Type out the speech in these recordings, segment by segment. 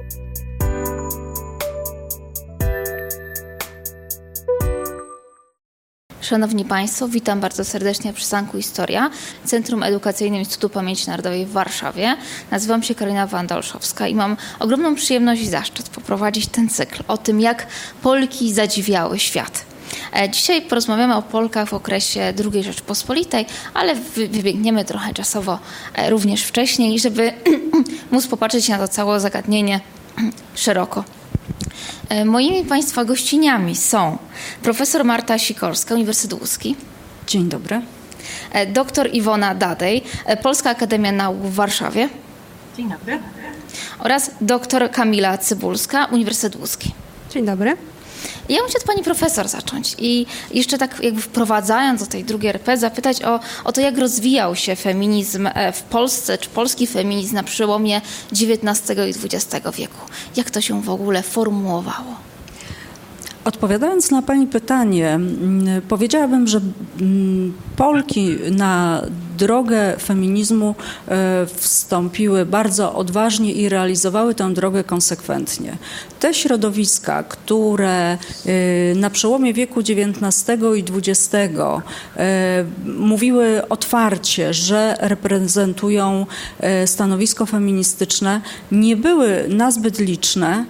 Szanowni Państwo, witam bardzo serdecznie w przystanku Historia, Centrum Edukacyjnym Instytutu Pamięci Narodowej w Warszawie. Nazywam się Karolina Wanda-Olszowska i mam ogromną przyjemność i zaszczyt poprowadzić ten cykl o tym, jak Polki zadziwiały świat. Dzisiaj porozmawiamy o Polkach w okresie II Rzeczypospolitej, ale wybiegniemy trochę czasowo również wcześniej, żeby móc popatrzeć na to całe zagadnienie szeroko. Moimi Państwa gościniami są profesor Marta Sikorska, Uniwersytet Łódzki. Dzień dobry. Doktor Iwona Dadej, Polska Akademia Nauk w Warszawie. Dzień dobry. Oraz doktor Kamila Cybulska, Uniwersytet Łódzki. Dzień dobry. Ja bym chciała od pani profesor zacząć i jeszcze tak jakby wprowadzając do tej drugiej RP zapytać o to, jak rozwijał się feminizm w Polsce, czy polski feminizm na przełomie XIX i XX wieku. Jak to się w ogóle formułowało? Odpowiadając na pani pytanie, powiedziałabym, że Polki na drogę feminizmu wstąpiły bardzo odważnie i realizowały tę drogę konsekwentnie. Te środowiska, które na przełomie wieku XIX i XX mówiły otwarcie, że reprezentują stanowisko feministyczne, nie były nazbyt liczne,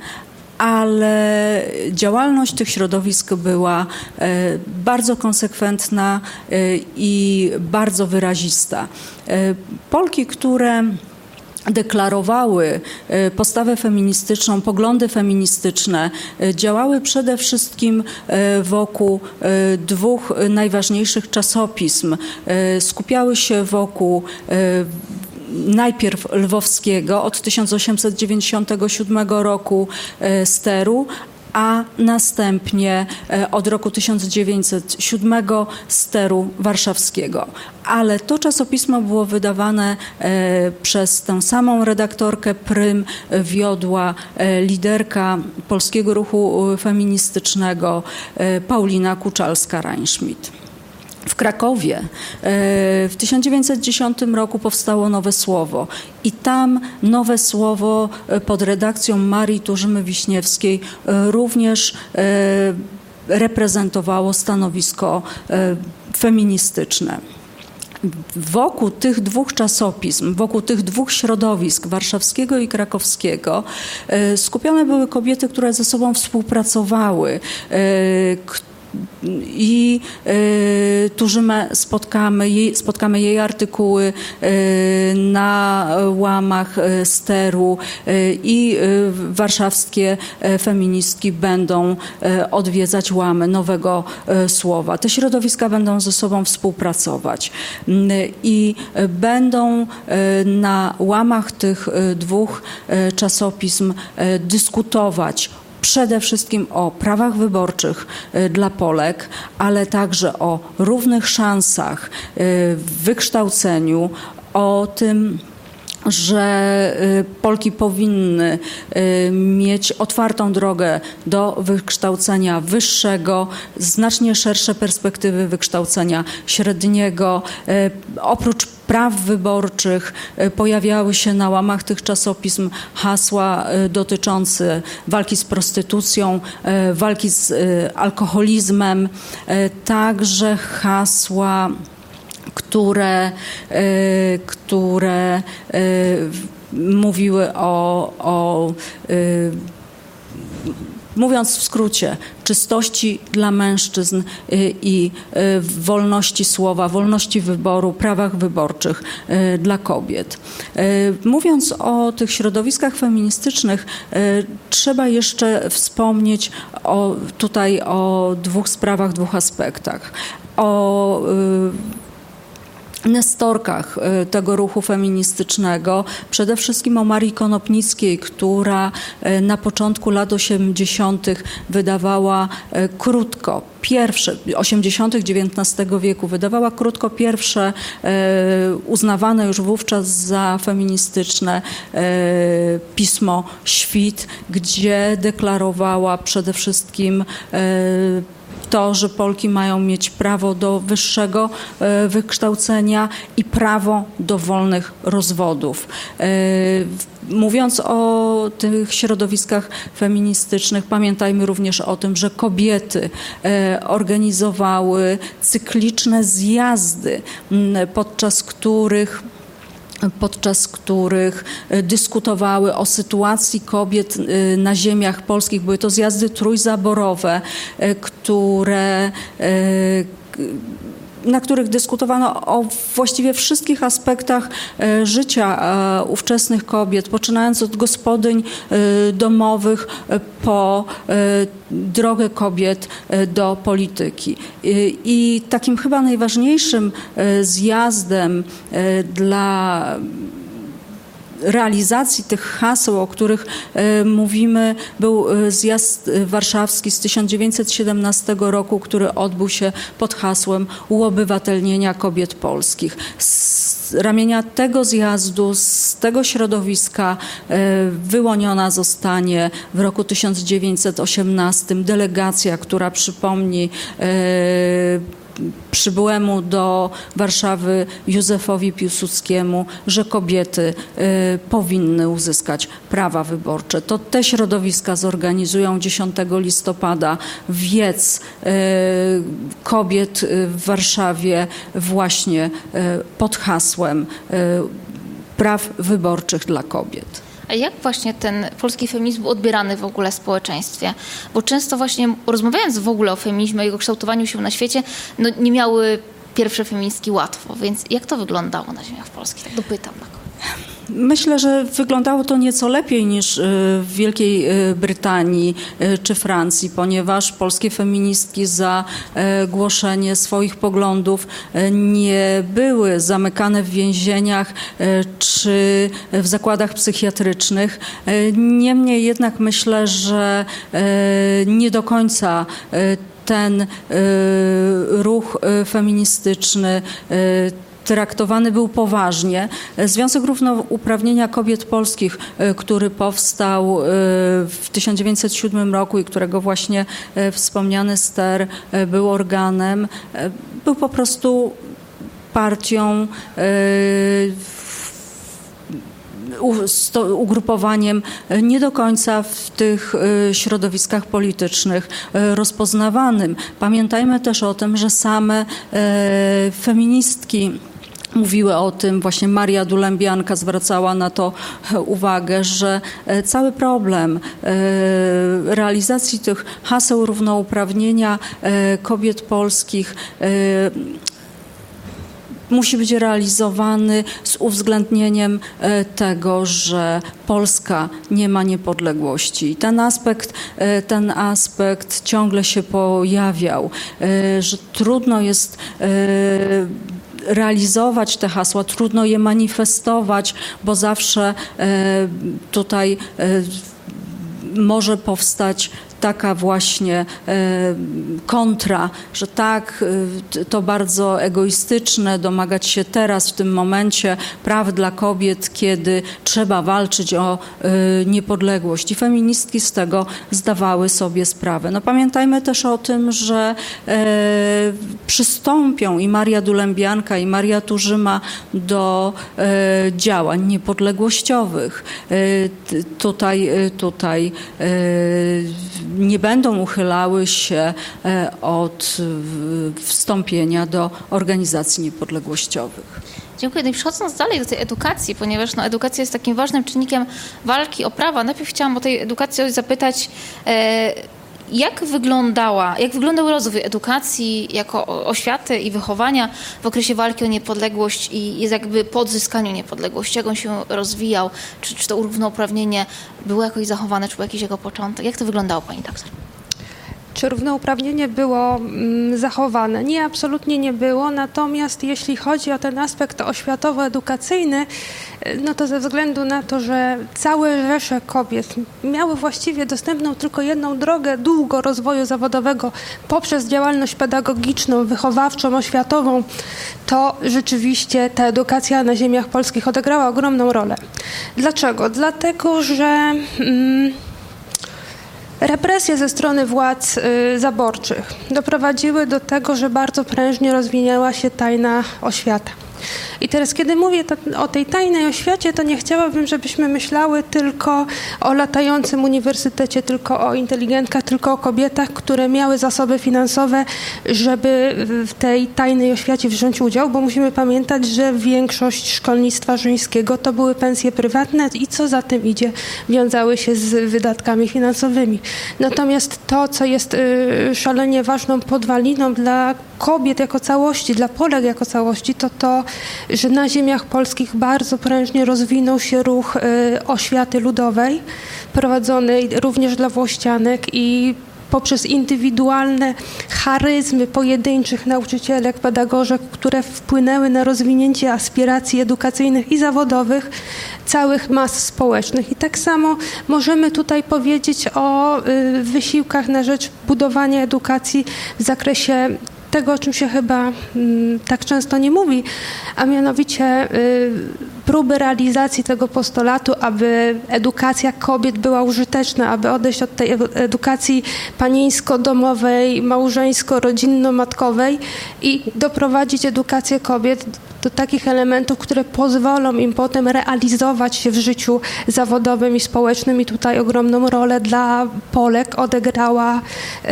ale działalność tych środowisk była bardzo konsekwentna i bardzo wyrazista. Polki, które deklarowały postawę feministyczną, poglądy feministyczne, działały przede wszystkim wokół dwóch najważniejszych czasopism. Skupiały się wokół najpierw lwowskiego od 1897 roku Steru, a następnie od roku 1907 Steru Warszawskiego. Ale to czasopismo było wydawane przez tę samą redaktorkę prym, wiodła liderka polskiego ruchu feministycznego Paulina Kuczalska-Reinschmidt. W Krakowie w 1910 roku powstało Nowe Słowo i tam Nowe Słowo pod redakcją Marii Turzymy-Wiśniewskiej również reprezentowało stanowisko feministyczne. Wokół tych dwóch czasopism, wokół tych dwóch środowisk, warszawskiego i krakowskiego, skupione były kobiety, które ze sobą współpracowały, i Turzymę spotkamy jej artykuły na łamach Steru i warszawskie feministki będą odwiedzać łamy Nowego Słowa. Te środowiska będą ze sobą współpracować i będą na łamach tych dwóch czasopism dyskutować przede wszystkim o prawach wyborczych dla Polek, ale także o równych szansach w wykształceniu, o tym, że Polki powinny mieć otwartą drogę do wykształcenia wyższego, znacznie szersze perspektywy wykształcenia średniego. Oprócz praw wyborczych pojawiały się na łamach tych czasopism hasła dotyczące walki z prostytucją, walki z alkoholizmem, także hasła, które mówiły mówiąc w skrócie, czystości dla mężczyzn i wolności słowa, wolności wyboru, prawach wyborczych dla kobiet. Mówiąc o tych środowiskach feministycznych, trzeba jeszcze wspomnieć tutaj o dwóch sprawach, dwóch aspektach. O nestorkach tego ruchu feministycznego, przede wszystkim o Marii Konopnickiej, która na początku lat 80. wydawała krótko, 80. XIX wieku, wydawała krótko pierwsze, uznawane już wówczas za feministyczne pismo Świt, gdzie deklarowała przede wszystkim to, że Polki mają mieć prawo do wyższego wykształcenia i prawo do wolnych rozwodów. Mówiąc o tych środowiskach feministycznych, pamiętajmy również o tym, że kobiety organizowały cykliczne zjazdy, podczas których dyskutowały o sytuacji kobiet na ziemiach polskich. Były to zjazdy trójzaborowe, na których dyskutowano o właściwie wszystkich aspektach życia ówczesnych kobiet, poczynając od gospodyń domowych po drogę kobiet do polityki. I takim chyba najważniejszym zjazdem dla realizacji tych haseł, o których mówimy, był zjazd warszawski z 1917 roku, który odbył się pod hasłem uobywatelnienia kobiet polskich. Z ramienia tego zjazdu, z tego środowiska wyłoniona zostanie w roku 1918 delegacja, która przypomni przybyłemu do Warszawy Józefowi Piłsudskiemu, że kobiety powinny uzyskać prawa wyborcze. To te środowiska zorganizują 10 listopada wiec kobiet w Warszawie właśnie pod hasłem praw wyborczych dla kobiet. A jak właśnie ten polski feminizm był odbierany w ogóle w społeczeństwie? Bo często właśnie rozmawiając w ogóle o feminizmie i jego kształtowaniu się na świecie, no nie miały pierwsze feministki łatwo, więc jak to wyglądało na ziemiach polskich? Tak dopytam na koniec. Myślę, że wyglądało to nieco lepiej niż w Wielkiej Brytanii czy Francji, ponieważ polskie feministki za głoszenie swoich poglądów nie były zamykane w więzieniach czy w zakładach psychiatrycznych. Niemniej jednak myślę, że nie do końca ten ruch feministyczny traktowany był poważnie. Związek Równouprawnienia Kobiet Polskich, który powstał w 1907 roku i którego właśnie wspomniany Ster był organem, był po prostu partią, ugrupowaniem nie do końca w tych środowiskach politycznych rozpoznawanym. Pamiętajmy też o tym, że same feministki mówiły o tym, właśnie Maria Dulębianka zwracała na to uwagę, że cały problem realizacji tych haseł równouprawnienia kobiet polskich musi być realizowany z uwzględnieniem tego, że Polska nie ma niepodległości. I ten aspekt ciągle się pojawiał, że trudno jest realizować te hasła, trudno je manifestować, bo zawsze tutaj może powstać taka właśnie kontra, że tak, to bardzo egoistyczne domagać się teraz, w tym momencie praw dla kobiet, kiedy trzeba walczyć o niepodległość. I feministki z tego zdawały sobie sprawę. No pamiętajmy też o tym, że przystąpią i Maria Dulębianka, i Maria Turzyma do działań niepodległościowych. Tutaj nie będą uchylały się od wstąpienia do organizacji niepodległościowych. Dziękuję. No i przechodząc dalej do tej edukacji, ponieważ edukacja jest takim ważnym czynnikiem walki o prawa. Najpierw chciałam o tej edukacji zapytać, jak wyglądał rozwój edukacji jako oświaty i wychowania w okresie walki o niepodległość i jakby po odzyskaniu niepodległości? Jak on się rozwijał? Czy to równouprawnienie było jakoś zachowane, czy był jakiś jego początek? Jak to wyglądało, pani doktor? Czy równouprawnienie było zachowane? Nie, absolutnie nie było. Natomiast jeśli chodzi o ten aspekt oświatowo-edukacyjny, no to ze względu na to, że całe rzesze kobiet miały właściwie dostępną tylko jedną drogę długo rozwoju zawodowego poprzez działalność pedagogiczną, wychowawczą, oświatową, to rzeczywiście ta edukacja na ziemiach polskich odegrała ogromną rolę. Dlaczego? Dlatego, że Represje ze strony władz zaborczych doprowadziły do tego, że bardzo prężnie rozwinęła się tajna oświata. I teraz, kiedy mówię o tej tajnej oświacie, to nie chciałabym, żebyśmy myślały tylko o latającym uniwersytecie, tylko o inteligentkach, tylko o kobietach, które miały zasoby finansowe, żeby w tej tajnej oświacie wziąć udział, bo musimy pamiętać, że większość szkolnictwa żeńskiego to były pensje prywatne i co za tym idzie, wiązały się z wydatkami finansowymi. Natomiast to, co jest szalenie ważną podwaliną dla kobiet jako całości, dla Polek jako całości, to, że na ziemiach polskich bardzo prężnie rozwinął się ruch oświaty ludowej, prowadzony również dla włościanek i poprzez indywidualne charyzmy pojedynczych nauczycielek, pedagogzek, które wpłynęły na rozwinięcie aspiracji edukacyjnych i zawodowych całych mas społecznych. I tak samo możemy tutaj powiedzieć o wysiłkach na rzecz budowania edukacji w zakresie tego, o czym się chyba tak często nie mówi, a mianowicie próby realizacji tego postulatu, aby edukacja kobiet była użyteczna, aby odejść od tej edukacji panieńsko-domowej, małżeńsko-rodzinno-matkowej i doprowadzić edukację kobiet do takich elementów, które pozwolą im potem realizować się w życiu zawodowym i społecznym. I tutaj ogromną rolę dla Polek odegrała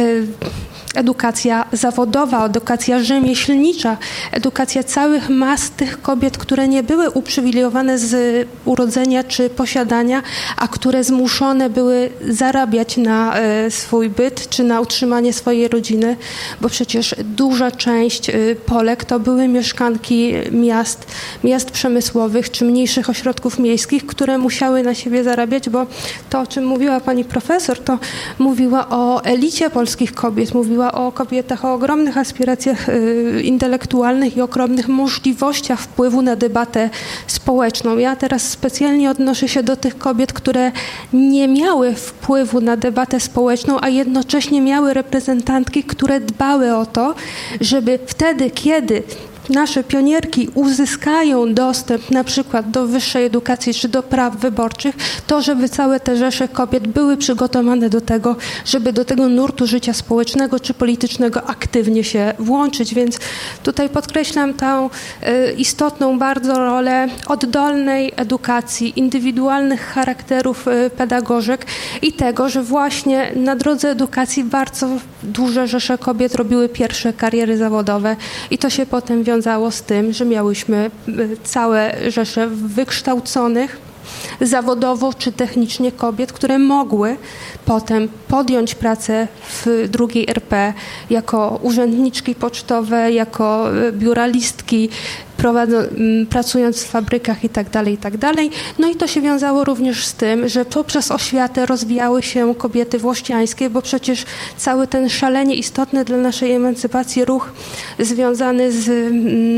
edukacja zawodowa, edukacja rzemieślnicza, edukacja całych mas tych kobiet, które nie były uprzywilejowane z urodzenia czy posiadania, a które zmuszone były zarabiać na swój byt czy na utrzymanie swojej rodziny, bo przecież duża część Polek to były mieszkanki miast przemysłowych czy mniejszych ośrodków miejskich, które musiały na siebie zarabiać, bo to, o czym mówiła pani profesor, to mówiła o elicie polskich kobiet, mówiła o kobietach o ogromnych aspiracjach intelektualnych i ogromnych możliwościach wpływu na debatę społeczną. Ja teraz specjalnie odnoszę się do tych kobiet, które nie miały wpływu na debatę społeczną, a jednocześnie miały reprezentantki, które dbały o to, żeby wtedy, kiedy nasze pionierki uzyskają dostęp na przykład do wyższej edukacji czy do praw wyborczych, to żeby całe te rzesze kobiet były przygotowane do tego, żeby do tego nurtu życia społecznego czy politycznego aktywnie się włączyć. Więc tutaj podkreślam tę istotną bardzo rolę oddolnej edukacji, indywidualnych charakterów pedagogzek i tego, że właśnie na drodze edukacji bardzo duże rzesze kobiet robiły pierwsze kariery zawodowe i to się potem wiązało z tym, że miałyśmy całe rzesze wykształconych zawodowo czy technicznie kobiet, które mogły potem podjąć pracę w drugiej RP jako urzędniczki pocztowe, jako biuralistki, pracując w fabrykach i tak dalej. No i to się wiązało również z tym, że poprzez oświatę rozwijały się kobiety włościańskie, bo przecież cały ten szalenie istotny dla naszej emancypacji ruch związany z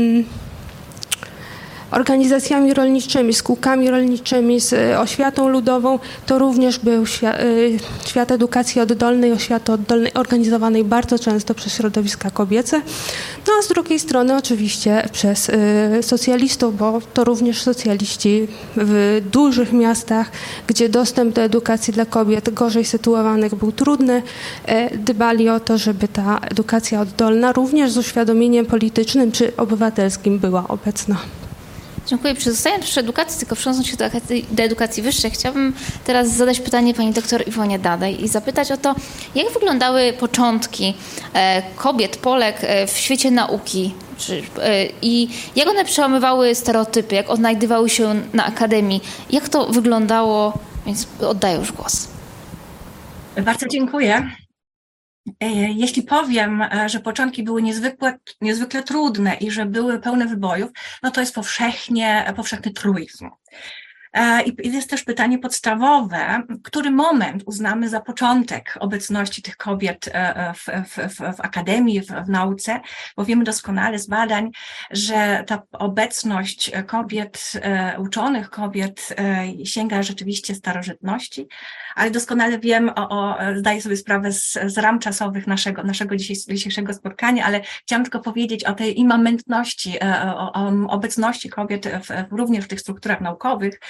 organizacjami rolniczymi, z kółkami rolniczymi, z oświatą ludową, to również był świat edukacji oddolnej, oświaty oddolnej, organizowanej bardzo często przez środowiska kobiece. No a z drugiej strony oczywiście przez socjalistów, bo to również socjaliści w dużych miastach, gdzie dostęp do edukacji dla kobiet gorzej sytuowanych był trudny, dbali o to, żeby ta edukacja oddolna również z uświadomieniem politycznym czy obywatelskim była obecna. Dziękuję. Zostając przy edukacji, tylko przenosząc się do edukacji wyższej, chciałabym teraz zadać pytanie pani doktor Iwonie Dadej i zapytać o to, jak wyglądały początki kobiet, Polek w świecie nauki i jak one przełamywały stereotypy, jak odnajdywały się na akademii, jak to wyglądało, więc oddaję już głos. Bardzo dziękuję. Jeśli powiem, że początki były niezwykle trudne i że były pełne wybojów, no to jest powszechny truizm. I jest też pytanie podstawowe, który moment uznamy za początek obecności tych kobiet w akademii, w nauce, bo wiemy doskonale z badań, że ta obecność kobiet, uczonych kobiet sięga rzeczywiście starożytności, ale doskonale wiem, zdaję sobie sprawę z ram czasowych naszego dzisiejszego spotkania, ale chciałam tylko powiedzieć o tej immanentności, o obecności kobiet również w tych strukturach naukowych,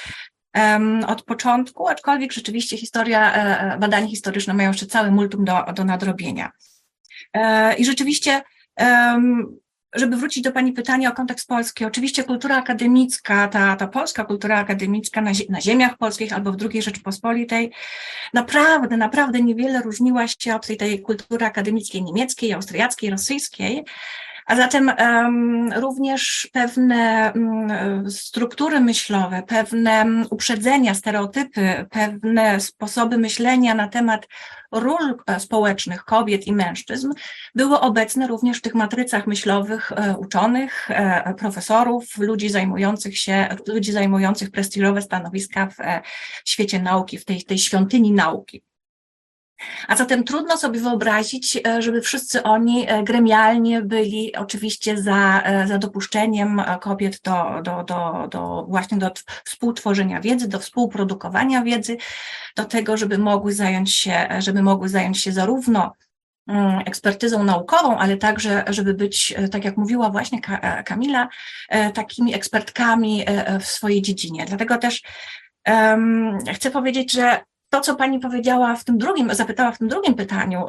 od początku, aczkolwiek rzeczywiście badania historyczne mają jeszcze cały multum do nadrobienia. I rzeczywiście, żeby wrócić do Pani pytania o kontekst polski, oczywiście kultura akademicka, ta polska kultura akademicka na ziemiach polskich albo w II Rzeczypospolitej naprawdę niewiele różniła się od tej kultury akademickiej niemieckiej, austriackiej, rosyjskiej, a zatem również pewne struktury myślowe, pewne uprzedzenia, stereotypy, pewne sposoby myślenia na temat ról społecznych kobiet i mężczyzn były obecne również w tych matrycach myślowych uczonych, profesorów, ludzi zajmujących prestiżowe stanowiska w świecie nauki, w tej świątyni nauki. A zatem trudno sobie wyobrazić, żeby wszyscy oni gremialnie byli oczywiście za dopuszczeniem kobiet właśnie do współtworzenia wiedzy, do współprodukowania wiedzy, do tego, żeby mogły zająć się zarówno ekspertyzą naukową, ale także, żeby być, tak jak mówiła właśnie Kamila, takimi ekspertkami w swojej dziedzinie. Dlatego też chcę powiedzieć, że to, co Pani powiedziała zapytała w tym drugim pytaniu,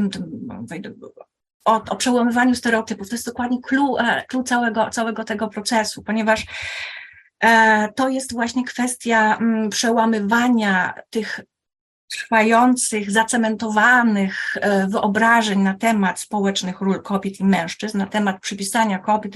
o przełamywaniu stereotypów, to jest dokładnie clue całego tego procesu, ponieważ to jest właśnie kwestia przełamywania tych trwających, zacementowanych wyobrażeń na temat społecznych ról kobiet i mężczyzn, na temat przypisania kobiet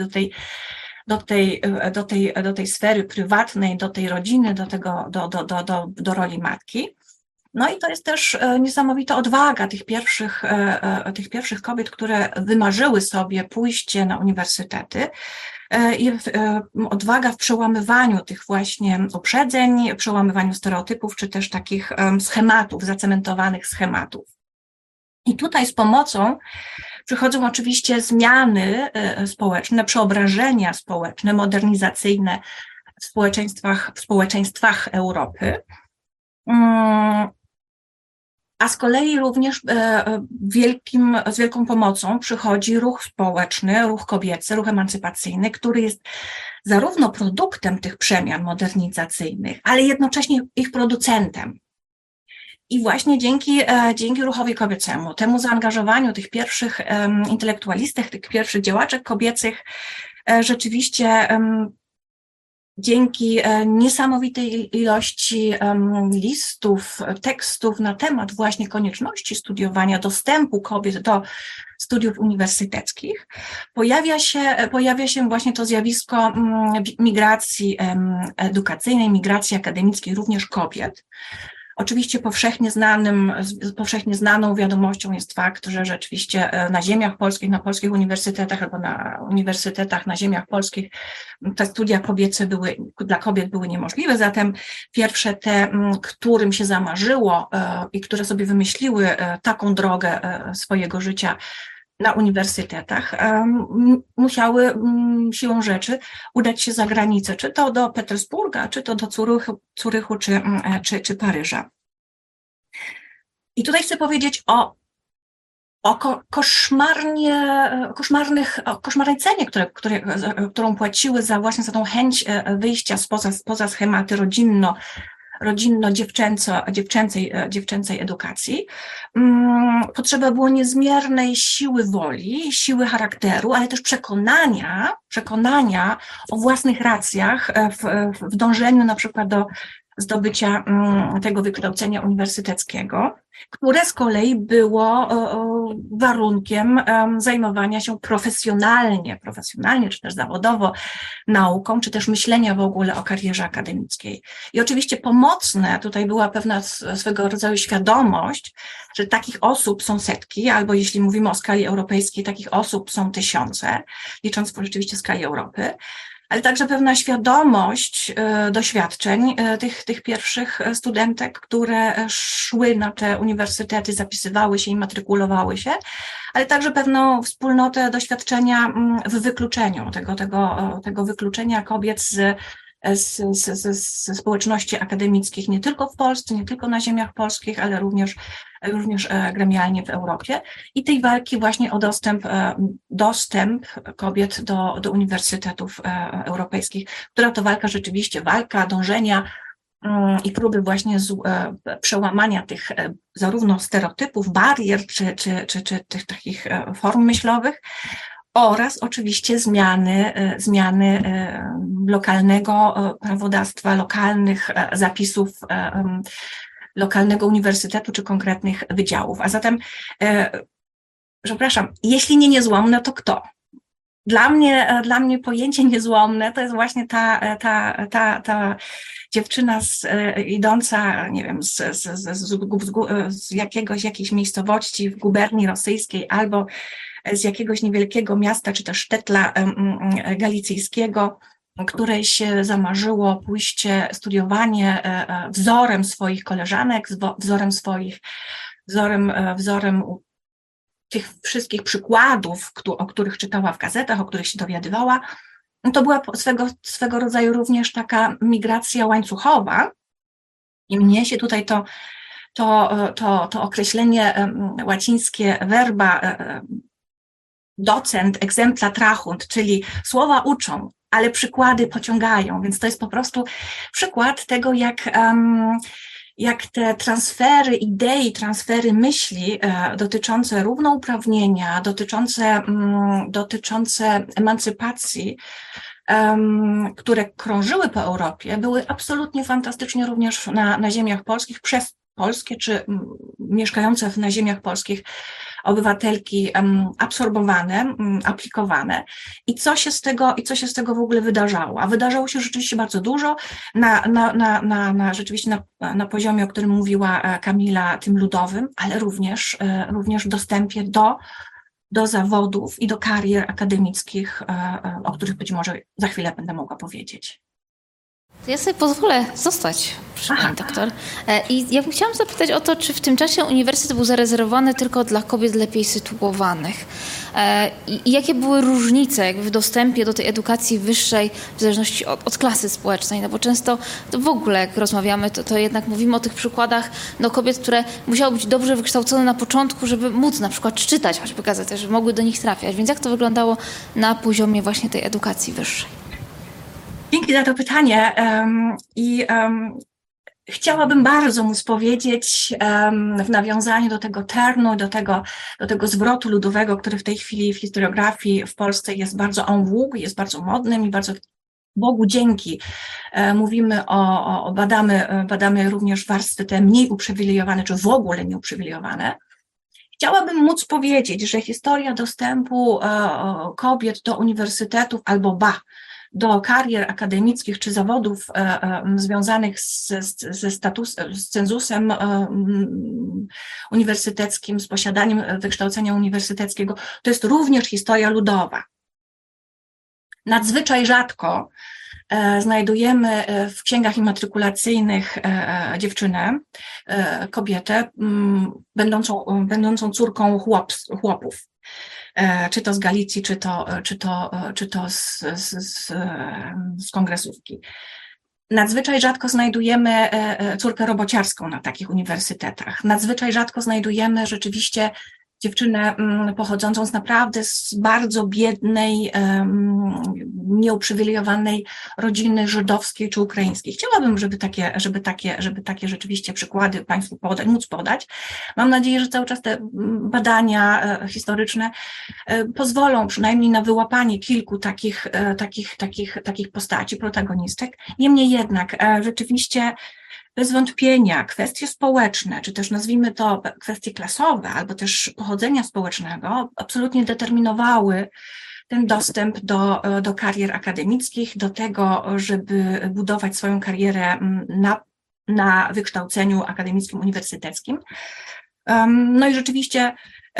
do tej sfery prywatnej, do tej rodziny, do roli matki. No i to jest też niesamowita odwaga tych pierwszych kobiet, które wymarzyły sobie pójście na uniwersytety i odwaga w przełamywaniu tych właśnie uprzedzeń, przełamywaniu stereotypów, czy też takich schematów, zacementowanych schematów. I tutaj z pomocą przychodzą oczywiście zmiany społeczne, przeobrażenia społeczne, modernizacyjne w społeczeństwach Europy. A z kolei również z wielką pomocą przychodzi ruch społeczny, ruch kobiecy, ruch emancypacyjny, który jest zarówno produktem tych przemian modernizacyjnych, ale jednocześnie ich producentem. I właśnie dzięki ruchowi kobiecemu, temu zaangażowaniu tych pierwszych intelektualistek, tych pierwszych działaczek kobiecych, rzeczywiście dzięki niesamowitej ilości listów, tekstów na temat właśnie konieczności studiowania, dostępu kobiet do studiów uniwersyteckich, pojawia się właśnie to zjawisko migracji edukacyjnej, migracji akademickiej również kobiet. Oczywiście powszechnie znaną wiadomością jest fakt, że rzeczywiście na ziemiach polskich, na polskich uniwersytetach albo na uniwersytetach na ziemiach polskich te studia kobiece dla kobiet były niemożliwe, zatem pierwsze te, którym się zamarzyło i które sobie wymyśliły taką drogę swojego życia na uniwersytetach, musiały siłą rzeczy udać się za granicę, czy to do Petersburga, czy to do Zurychu, czy Paryża. I tutaj chcę powiedzieć o koszmarnej cenie, którą płaciły właśnie za tą chęć wyjścia spoza schematy rodzinno-dziewczęcej edukacji. Potrzeba było niezmiernej siły woli, siły charakteru, ale też przekonania o własnych racjach w dążeniu na przykład do zdobycia tego wykształcenia uniwersyteckiego, które z kolei było warunkiem zajmowania się profesjonalnie, czy też zawodowo nauką, czy też myślenia w ogóle o karierze akademickiej. I oczywiście pomocne tutaj była pewna swego rodzaju świadomość, że takich osób są setki, albo jeśli mówimy o skali europejskiej, takich osób są tysiące, licząc rzeczywiście skali Europy, ale także pewna świadomość doświadczeń tych pierwszych studentek, które szły na te uniwersytety, zapisywały się i matrykulowały się, ale także pewną wspólnotę doświadczenia w wykluczeniu, tego wykluczenia kobiet ze społeczności akademickich, nie tylko w Polsce, nie tylko na ziemiach polskich, ale również gremialnie w Europie i tej walki właśnie o dostęp kobiet do uniwersytetów europejskich, która to walka rzeczywiście, walka dążenia i próby właśnie przełamania tych zarówno stereotypów, barier, czy tych takich form myślowych, oraz oczywiście zmiany lokalnego prawodawstwa, lokalnych zapisów lokalnego uniwersytetu czy konkretnych wydziałów. A zatem, przepraszam, jeśli nie niezłomne, to kto? Dla mnie pojęcie niezłomne to jest właśnie ta dziewczyna idąca, nie wiem, z jakiejś miejscowości w guberni rosyjskiej albo z jakiegoś niewielkiego miasta, czy też sztetla galicyjskiego, której się zamarzyło pójście, studiowanie wzorem swoich koleżanek, wzorem tych wszystkich przykładów, o których czytała w gazetach, o których się dowiadywała. To była swego rodzaju również taka migracja łańcuchowa i mnie się tutaj to określenie łacińskie verba docent, exempla trahunt, czyli słowa uczą, ale przykłady pociągają, więc to jest po prostu przykład tego, jak te transfery idei, transfery myśli dotyczące równouprawnienia, dotyczące emancypacji, które krążyły po Europie, były absolutnie fantastycznie również na ziemiach polskich, przez polskie czy mieszkające na ziemiach polskich obywatelki absorbowane, aplikowane. I co się z tego w ogóle wydarzało? A wydarzało się rzeczywiście bardzo dużo rzeczywiście na poziomie, o którym mówiła Kamila, tym ludowym, ale również w dostępie do zawodów i do karier akademickich, o których być może za chwilę będę mogła powiedzieć. Ja sobie pozwolę zostać przy pani doktor. I ja bym chciałam zapytać o to, czy w tym czasie uniwersytet był zarezerwowany tylko dla kobiet lepiej sytuowanych. I jakie były różnice jakby w dostępie do tej edukacji wyższej w zależności od klasy społecznej? No bo często to w ogóle jak rozmawiamy, to jednak mówimy o tych przykładach kobiet, które musiały być dobrze wykształcone na początku, żeby móc na przykład czytać choćby gazety, żeby mogły do nich trafiać. Więc jak to wyglądało na poziomie właśnie tej edukacji wyższej? Dzięki za to pytanie chciałabym bardzo móc powiedzieć w nawiązaniu do tego ternu, do tego zwrotu ludowego, który w tej chwili w historiografii w Polsce jest bardzo en vogue, jest bardzo modnym i bardzo Bogu dzięki. Mówimy badamy również warstwy te mniej uprzywilejowane, czy w ogóle nieuprzywilejowane. Chciałabym móc powiedzieć, że historia dostępu kobiet do uniwersytetów albo do karier akademickich czy zawodów związanych z cenzusem uniwersyteckim, z posiadaniem wykształcenia uniwersyteckiego, to jest również historia ludowa. Nadzwyczaj rzadko znajdujemy w księgach immatrykulacyjnych dziewczynę, kobietę, będącą córką chłopów. Czy to z Galicji, czy to z kongresówki. Nadzwyczaj rzadko znajdujemy córkę robociarską na takich uniwersytetach. Nadzwyczaj rzadko znajdujemy rzeczywiście dziewczynę pochodzącą naprawdę z bardzo biednej, nieuprzywilejowanej rodziny żydowskiej czy ukraińskiej. Chciałabym, żeby takie rzeczywiście przykłady Państwu móc podać. Mam nadzieję, że cały czas te badania historyczne pozwolą przynajmniej na wyłapanie kilku takich postaci, protagonistek. Niemniej jednak rzeczywiście bez wątpienia kwestie społeczne, czy też nazwijmy to kwestie klasowe, albo też pochodzenia społecznego, absolutnie determinowały ten dostęp do karier akademickich, do tego, żeby budować swoją karierę na wykształceniu akademickim, uniwersyteckim. No i rzeczywiście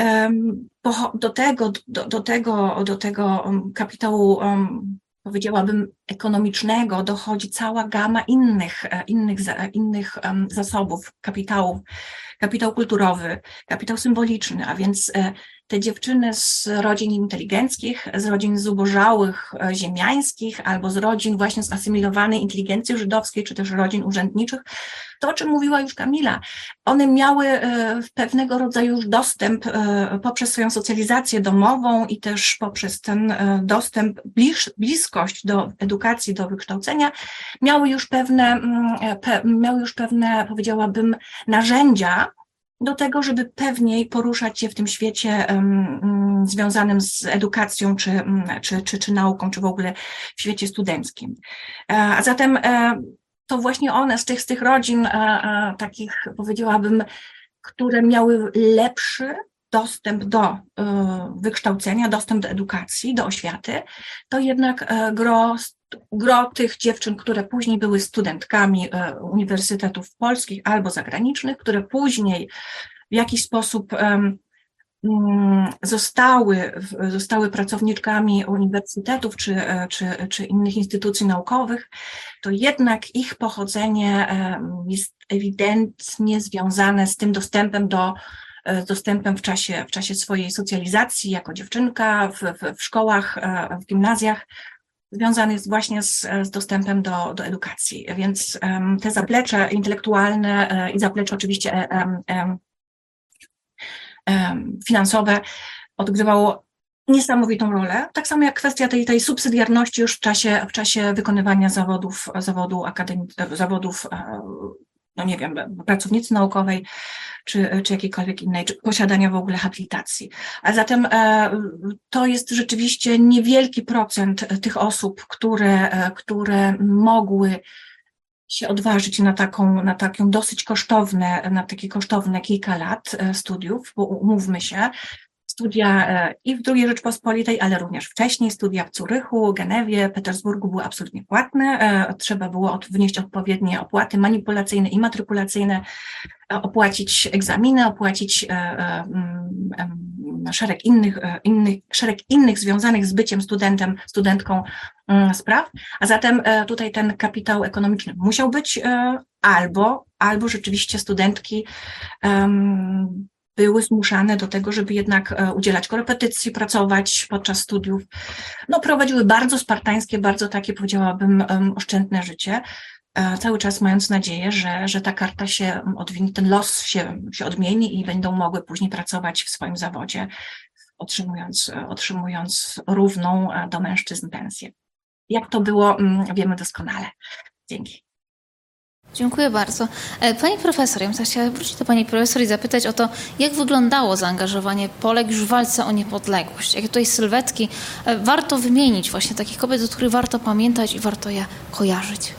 do tego kapitału, powiedziałabym, ekonomicznego dochodzi cała gama innych zasobów, kapitałów, kapitał kulturowy, kapitał symboliczny, a więc te dziewczyny z rodzin inteligenckich, z rodzin zubożałych, ziemiańskich, albo z rodzin właśnie zasymilowanej inteligencji żydowskiej, czy też rodzin urzędniczych, to, o czym mówiła już Kamila, one miały pewnego rodzaju już dostęp poprzez swoją socjalizację domową i też poprzez ten dostęp, bliskość do edukacji, do wykształcenia, miały już pewne, powiedziałabym, narzędzia do tego, żeby pewniej poruszać się w tym świecie związanym z edukacją, czy nauką, czy w ogóle w świecie studenckim. A zatem to właśnie one z tych rodzin takich, powiedziałabym, które miały lepszy dostęp do wykształcenia, dostęp do edukacji, do oświaty, to jednak gro tych dziewczyn, które później były studentkami uniwersytetów polskich albo zagranicznych, które później w jakiś sposób zostały pracowniczkami uniwersytetów czy innych instytucji naukowych, to jednak ich pochodzenie jest ewidentnie związane z tym dostępem w czasie swojej socjalizacji jako dziewczynka w szkołach, w gimnazjach, związany jest właśnie z dostępem do edukacji. Więc te zaplecze intelektualne i zaplecze oczywiście finansowe odgrywało niesamowitą rolę, tak samo jak kwestia tej subsydiarności już w czasie wykonywania zawodów, no nie wiem, pracownicy naukowej, czy jakiejkolwiek innej, czy posiadania w ogóle habilitacji. A zatem to jest rzeczywiście niewielki procent tych osób, które mogły się odważyć na takie dosyć kosztowne kilka lat studiów, bo umówmy się, studia i w II Rzeczpospolitej, ale również wcześniej, studia w Zurychu, Genewie, Petersburgu były absolutnie płatne. Trzeba było wnieść odpowiednie opłaty manipulacyjne i matrykulacyjne, opłacić egzaminy, opłacić szereg innych związanych z byciem studentką spraw. A zatem tutaj ten kapitał ekonomiczny musiał być albo rzeczywiście studentki były zmuszane do tego, żeby jednak udzielać korepetycji, pracować podczas studiów. No, prowadziły bardzo spartańskie, bardzo takie, powiedziałabym, oszczędne życie, cały czas mając nadzieję, że ta karta się odwinie, ten los się odmieni i będą mogły później pracować w swoim zawodzie, otrzymując równą do mężczyzn pensję. Jak to było, wiemy doskonale. Dzięki. Dziękuję bardzo. Pani profesor, ja bym chciała wrócić do pani profesor i zapytać o to, jak wyglądało zaangażowanie Polek już w walce o niepodległość. Jakie tutaj sylwetki warto wymienić, właśnie takich kobiet, o których warto pamiętać i warto je kojarzyć.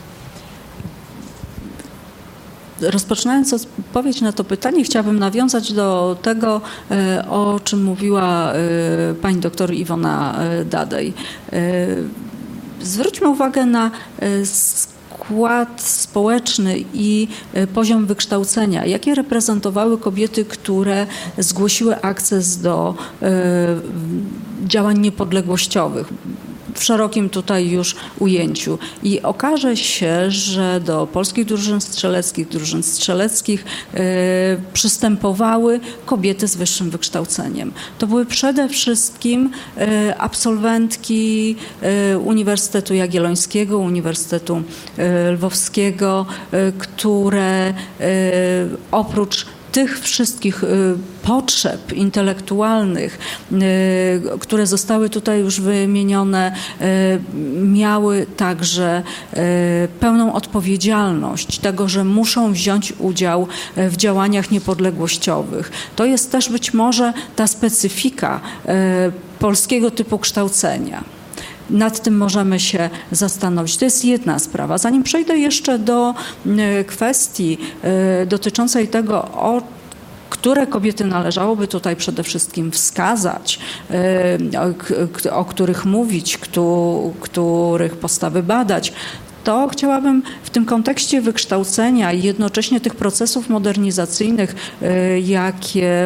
Rozpoczynając odpowiedź na to pytanie, chciałabym nawiązać do tego, o czym mówiła pani doktor Iwona Dadej. Zwróćmy uwagę na skład społeczny i poziom wykształcenia, jakie reprezentowały kobiety, które zgłosiły akces do działań niepodległościowych w szerokim tutaj już ujęciu. I okaże się, że do polskich drużyn strzeleckich przystępowały kobiety z wyższym wykształceniem. To były przede wszystkim absolwentki Uniwersytetu Jagiellońskiego, Uniwersytetu Lwowskiego, które oprócz tych wszystkich potrzeb intelektualnych, które zostały tutaj już wymienione, miały także pełną odpowiedzialność tego, że muszą wziąć udział w działaniach niepodległościowych. To jest też być może ta specyfika polskiego typu kształcenia. Nad tym możemy się zastanowić. To jest jedna sprawa. Zanim przejdę jeszcze do kwestii dotyczącej tego, które kobiety należałoby tutaj przede wszystkim wskazać, o których mówić, których postawy badać, to chciałabym w tym kontekście wykształcenia i jednocześnie tych procesów modernizacyjnych, jakie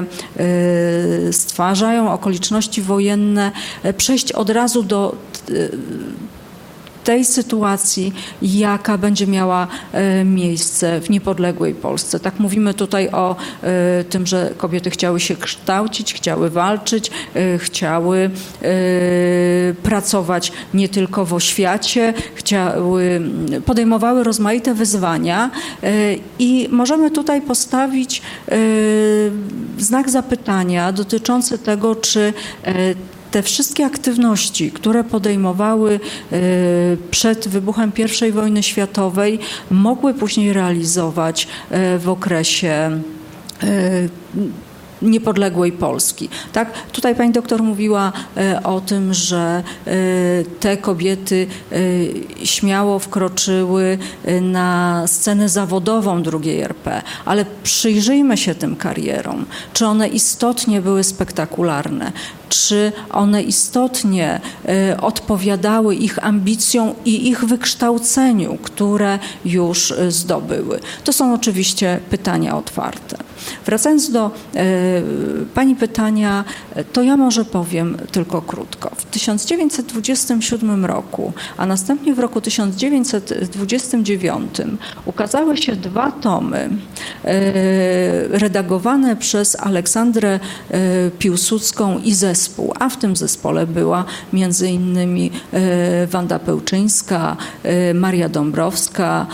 stwarzają okoliczności wojenne, przejść od razu do tej sytuacji, jaka będzie miała miejsce w niepodległej Polsce. Tak mówimy tutaj o tym, że kobiety chciały się kształcić, chciały walczyć, chciały pracować nie tylko w oświacie, podejmowały rozmaite wyzwania i możemy tutaj postawić znak zapytania dotyczący tego, czy te wszystkie aktywności, które podejmowały przed wybuchem I wojny światowej, mogły później realizować w okresie niepodległej Polski. Tak? Tutaj pani doktor mówiła o tym, że te kobiety śmiało wkroczyły na scenę zawodową II RP, ale przyjrzyjmy się tym karierom. Czy one istotnie były spektakularne? Czy one istotnie odpowiadały ich ambicjom i ich wykształceniu, które już zdobyły? To są oczywiście pytania otwarte. Wracając do pani pytania, to ja może powiem tylko krótko. W 1927 roku, a następnie w roku 1929 ukazały się 2 tomy redagowane przez Aleksandrę Piłsudską i zespół, a w tym zespole była między innymi Wanda Pełczyńska, Maria Dąbrowska,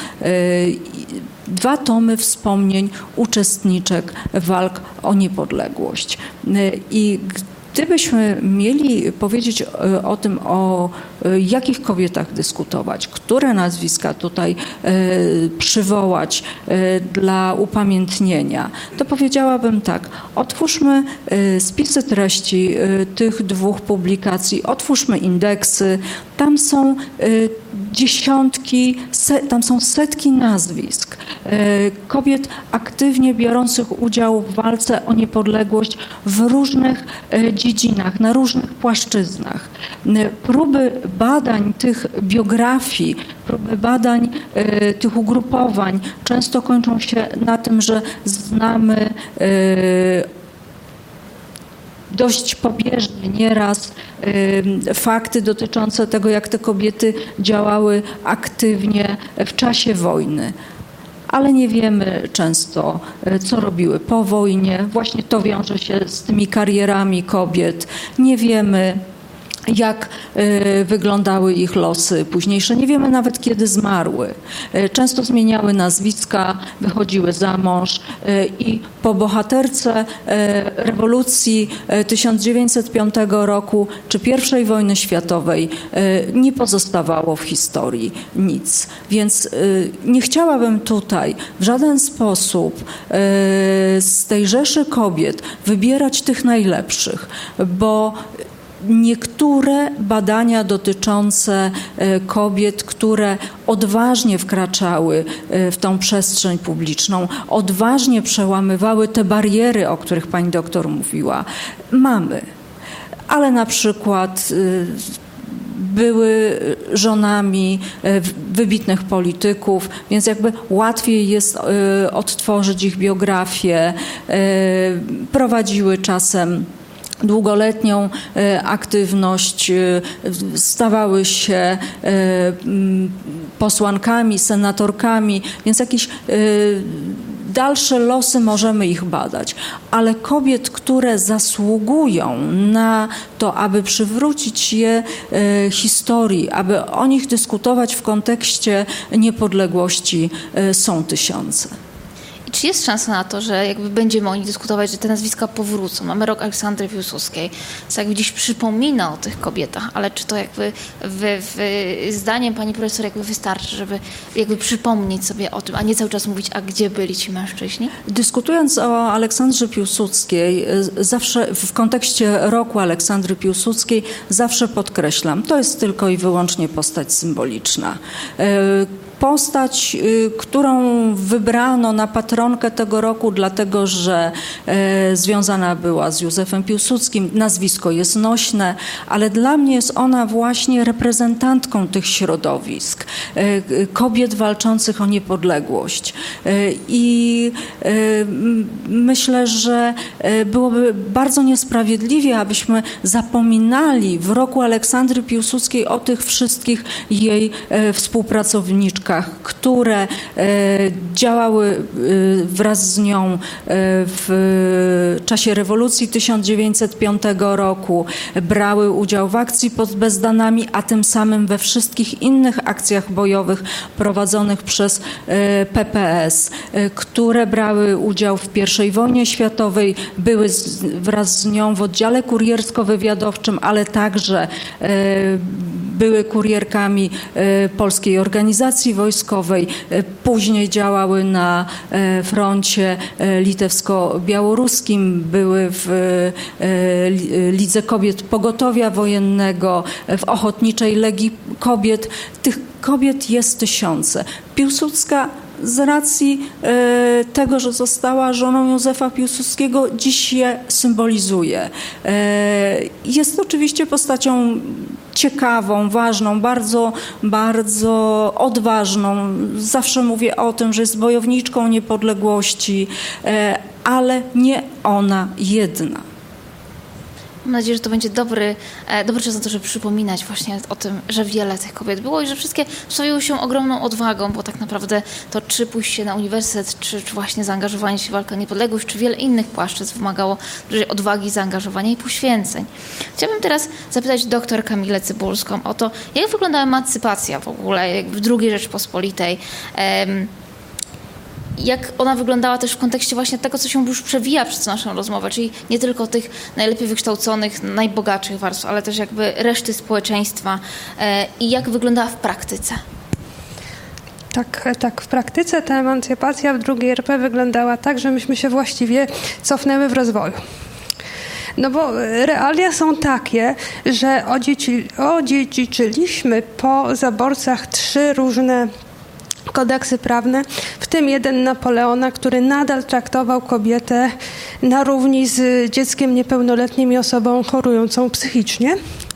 2 tomy wspomnień uczestniczek walk o niepodległość. I gdybyśmy mieli powiedzieć o tym, o jakich kobietach dyskutować, które nazwiska tutaj przywołać dla upamiętnienia, to powiedziałabym tak, otwórzmy spisy treści tych 2 publikacji, otwórzmy indeksy, tam są dziesiątki, tam są setki nazwisk kobiet aktywnie biorących udział w walce o niepodległość w różnych dziedzinach, na różnych płaszczyznach. Próby badań tych biografii, próby badań tych ugrupowań często kończą się na tym, że znamy dość pobieżnie nieraz fakty dotyczące tego, jak te kobiety działały aktywnie w czasie wojny. Ale nie wiemy często, co robiły po wojnie. Właśnie to wiąże się z tymi karierami kobiet. Nie wiemy, jak wyglądały ich losy późniejsze. Nie wiemy nawet, kiedy zmarły. Często zmieniały nazwiska, wychodziły za mąż i po bohaterce rewolucji 1905 roku czy I wojny światowej nie pozostawało w historii nic. Więc nie chciałabym tutaj w żaden sposób z tej rzeszy kobiet wybierać tych najlepszych, bo niektóre badania dotyczące kobiet, które odważnie wkraczały w tą przestrzeń publiczną, odważnie przełamywały te bariery, o których pani doktor mówiła, mamy. Ale na przykład były żonami wybitnych polityków, więc jakby łatwiej jest odtworzyć ich biografię, prowadziły czasem długoletnią aktywność, stawały się posłankami, senatorkami, więc jakieś dalsze losy możemy ich badać. Ale kobiet, które zasługują na to, aby przywrócić je historii, aby o nich dyskutować w kontekście niepodległości, są tysiące. Czy jest szansa na to, że jakby będziemy o nich dyskutować, że te nazwiska powrócą? Mamy rok Aleksandry Piłsudskiej, co jakby dziś przypomina o tych kobietach, ale czy to jakby zdaniem pani profesor jakby wystarczy, żeby jakby przypomnieć sobie o tym, a nie cały czas mówić, a gdzie byli ci mężczyźni? Dyskutując o Aleksandrze Piłsudskiej, zawsze w kontekście roku Aleksandry Piłsudskiej zawsze podkreślam, to jest tylko i wyłącznie postać symboliczna. Postać, którą wybrano na patronkę tego roku, dlatego że związana była z Józefem Piłsudskim. Nazwisko jest nośne, ale dla mnie jest ona właśnie reprezentantką tych środowisk. środowisk, kobiet walczących o niepodległość. I myślę, że byłoby bardzo niesprawiedliwie, abyśmy zapominali w roku Aleksandry Piłsudskiej o tych wszystkich jej współpracowniczkach, które działały wraz z nią w czasie rewolucji 1905 roku, brały udział w akcji pod Bezdanami, a tym samym we wszystkich innych akcjach bojowych prowadzonych przez PPS, które brały udział w I wojnie światowej, były wraz z nią w oddziale kuriersko-wywiadowczym, ale także były kurierkami Polskiej Organizacji Wojskowej, później działały na froncie litewsko-białoruskim, były w Lidze Kobiet Pogotowia Wojennego, w Ochotniczej Legii Kobiet. Tych kobiet jest tysiące. Piłsudska z racji tego, że została żoną Józefa Piłsudskiego, dziś je symbolizuje. Jest oczywiście postacią ciekawą, ważną, bardzo, bardzo odważną. Zawsze mówię o tym, że jest bojowniczką niepodległości, ale nie ona jedna. Mam nadzieję, że to będzie dobry czas na to, żeby przypominać właśnie o tym, że wiele tych kobiet było i że wszystkie sławiły się ogromną odwagą, bo tak naprawdę to czy pójście na uniwersytet, czy właśnie zaangażowanie się w walkę o niepodległość, czy wiele innych płaszczyzn wymagało dużej odwagi, zaangażowania i poświęceń. Chciałabym teraz zapytać dr Kamilę Cybulską o to, jak wygląda emancypacja w ogóle w II Rzeczpospolitej, jak ona wyglądała też w kontekście właśnie tego, co się już przewija przez naszą rozmowę, czyli nie tylko tych najlepiej wykształconych, najbogatszych warstw, ale też jakby reszty społeczeństwa i jak wyglądała w praktyce? Tak, w praktyce ta emancypacja w II RP wyglądała tak, że myśmy się właściwie cofnęły w rozwoju. No bo realia są takie, że odziedziczyliśmy po zaborcach 3 różne kodeksy prawne, w tym jeden Napoleona, który nadal traktował kobietę na równi z dzieckiem niepełnoletnim i osobą chorującą psychicznie.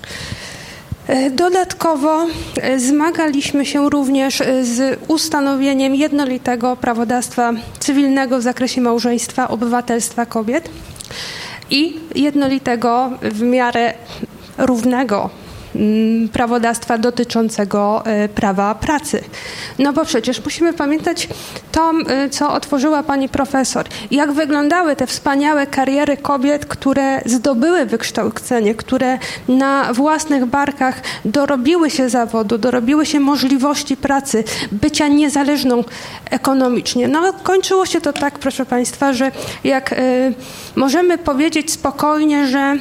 Dodatkowo zmagaliśmy się również z ustanowieniem jednolitego prawodawstwa cywilnego w zakresie małżeństwa, obywatelstwa kobiet i jednolitego w miarę równego prawodawstwa dotyczącego prawa pracy. No bo przecież musimy pamiętać to, co otworzyła pani profesor. Jak wyglądały te wspaniałe kariery kobiet, które zdobyły wykształcenie, które na własnych barkach dorobiły się zawodu, dorobiły się możliwości pracy, bycia niezależną ekonomicznie. No kończyło się to tak, proszę państwa, że jak możemy powiedzieć spokojnie, że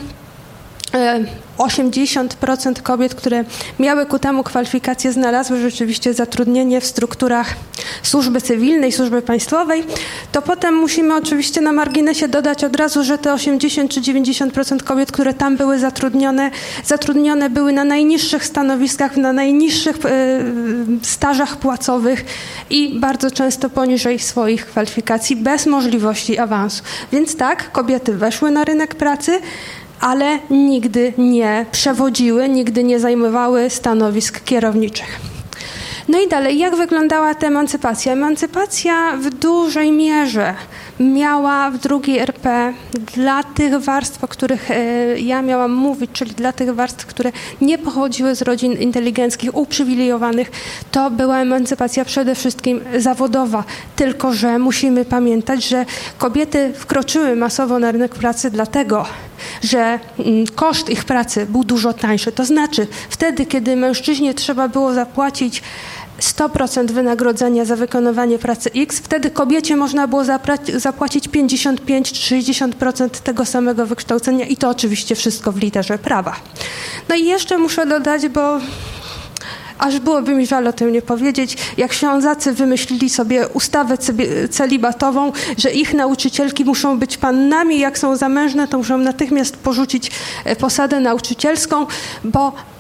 80% kobiet, które miały ku temu kwalifikacje, znalazły rzeczywiście zatrudnienie w strukturach służby cywilnej, służby państwowej, to potem musimy oczywiście na marginesie dodać od razu, że te 80 czy 90% kobiet, które tam były zatrudnione były na najniższych stanowiskach, na najniższych stażach płacowych i bardzo często poniżej swoich kwalifikacji, bez możliwości awansu. Więc tak, kobiety weszły na rynek pracy, ale nigdy nie przewodziły, nigdy nie zajmowały stanowisk kierowniczych. No i dalej, jak wyglądała ta emancypacja? Emancypacja w dużej mierze miała w II RP dla tych warstw, o których ja miałam mówić, czyli dla tych warstw, które nie pochodziły z rodzin inteligenckich, uprzywilejowanych, to była emancypacja przede wszystkim zawodowa. Tylko że musimy pamiętać, że kobiety wkroczyły masowo na rynek pracy dlatego, że koszt ich pracy był dużo tańszy. To znaczy wtedy, kiedy mężczyźnie trzeba było zapłacić 100% wynagrodzenia za wykonywanie pracy X, wtedy kobiecie można było zapłacić 55-60% tego samego wykształcenia i to oczywiście wszystko w literze prawa. No i jeszcze muszę dodać, bo aż byłoby mi żal o tym nie powiedzieć, jak Ślązacy wymyślili sobie ustawę celibatową, że ich nauczycielki muszą być pannami, jak są zamężne, to muszą natychmiast porzucić posadę nauczycielską, bo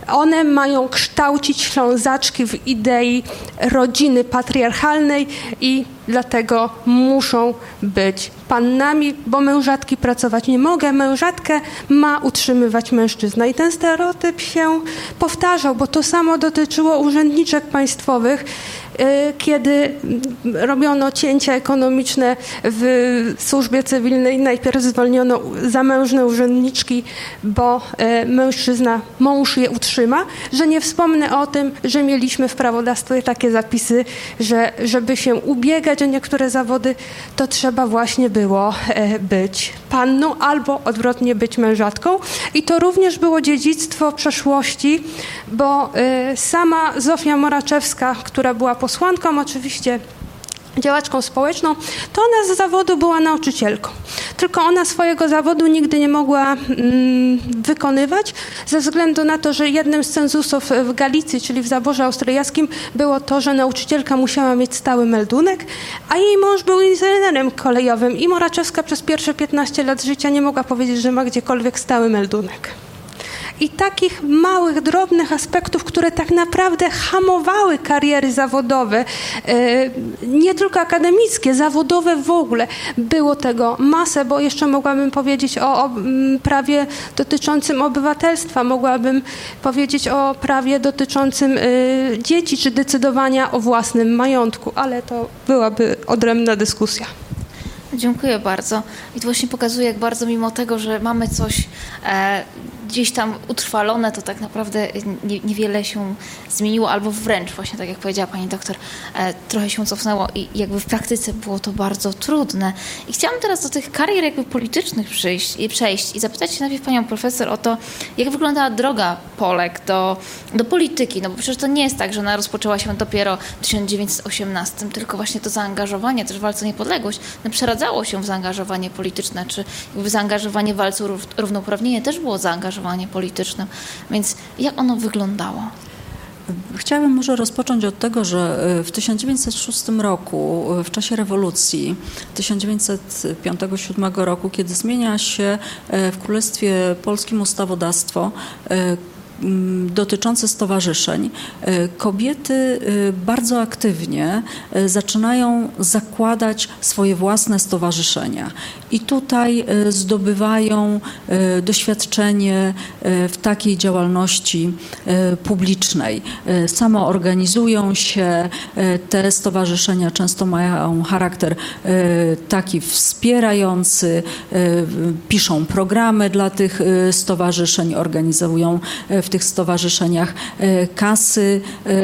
one mają kształcić Ślązaczki w idei rodziny patriarchalnej i dlatego muszą być pannami, bo mężatki pracować nie mogą. Mężatkę ma utrzymywać mężczyzna. I ten stereotyp się powtarzał, bo to samo dotyczyło urzędniczek państwowych, kiedy robiono cięcia ekonomiczne w służbie cywilnej. Najpierw zwolniono zamężne urzędniczki, bo mąż je utrzyma, że nie wspomnę o tym, że mieliśmy w prawodawstwie takie zapisy, że żeby się ubiegać o niektóre zawody, to trzeba właśnie było być panną albo odwrotnie być mężatką. I to również było dziedzictwo przeszłości, bo sama Zofia Moraczewska, która była posłanką, oczywiście działaczką społeczną, to ona z zawodu była nauczycielką. Tylko ona swojego zawodu nigdy nie mogła wykonywać ze względu na to, że jednym z cenzusów w Galicji, czyli w zaborze austriackim, było to, że nauczycielka musiała mieć stały meldunek, a jej mąż był inżyniorem kolejowym i Moraczewska przez pierwsze 15 lat życia nie mogła powiedzieć, że ma gdziekolwiek stały meldunek. I takich małych, drobnych aspektów, które tak naprawdę hamowały kariery zawodowe, nie tylko akademickie, zawodowe w ogóle. Było tego masę, bo jeszcze mogłabym powiedzieć o prawie dotyczącym obywatelstwa, mogłabym powiedzieć o prawie dotyczącym dzieci, czy decydowania o własnym majątku, ale to byłaby odrębna dyskusja. Dziękuję bardzo. I to właśnie pokazuje, jak bardzo mimo tego, że mamy coś gdzieś tam utrwalone, to tak naprawdę niewiele się zmieniło, albo wręcz, właśnie tak jak powiedziała pani doktor, trochę się cofnęło i jakby w praktyce było to bardzo trudne. I chciałam teraz do tych karier jakby politycznych przejść i zapytać się najpierw panią profesor o to, jak wyglądała droga Polek do polityki, no bo przecież to nie jest tak, że ona rozpoczęła się dopiero w 1918, tylko właśnie to zaangażowanie też w walce o niepodległość przeradzało się w zaangażowanie polityczne, czy jakby zaangażowanie w walce o równouprawnienie też było zaangażowaniem politycznym. Więc jak ono wyglądało? Chciałabym może rozpocząć od tego, że w 1906 roku, w czasie rewolucji 1905-1907 roku, kiedy zmienia się w Królestwie Polskim ustawodawstwo dotyczące stowarzyszeń, kobiety bardzo aktywnie zaczynają zakładać swoje własne stowarzyszenia i tutaj zdobywają doświadczenie w takiej działalności publicznej. Samoorganizują się, te stowarzyszenia często mają charakter taki wspierający, piszą programy dla tych stowarzyszeń, organizują w tych stowarzyszeniach kasy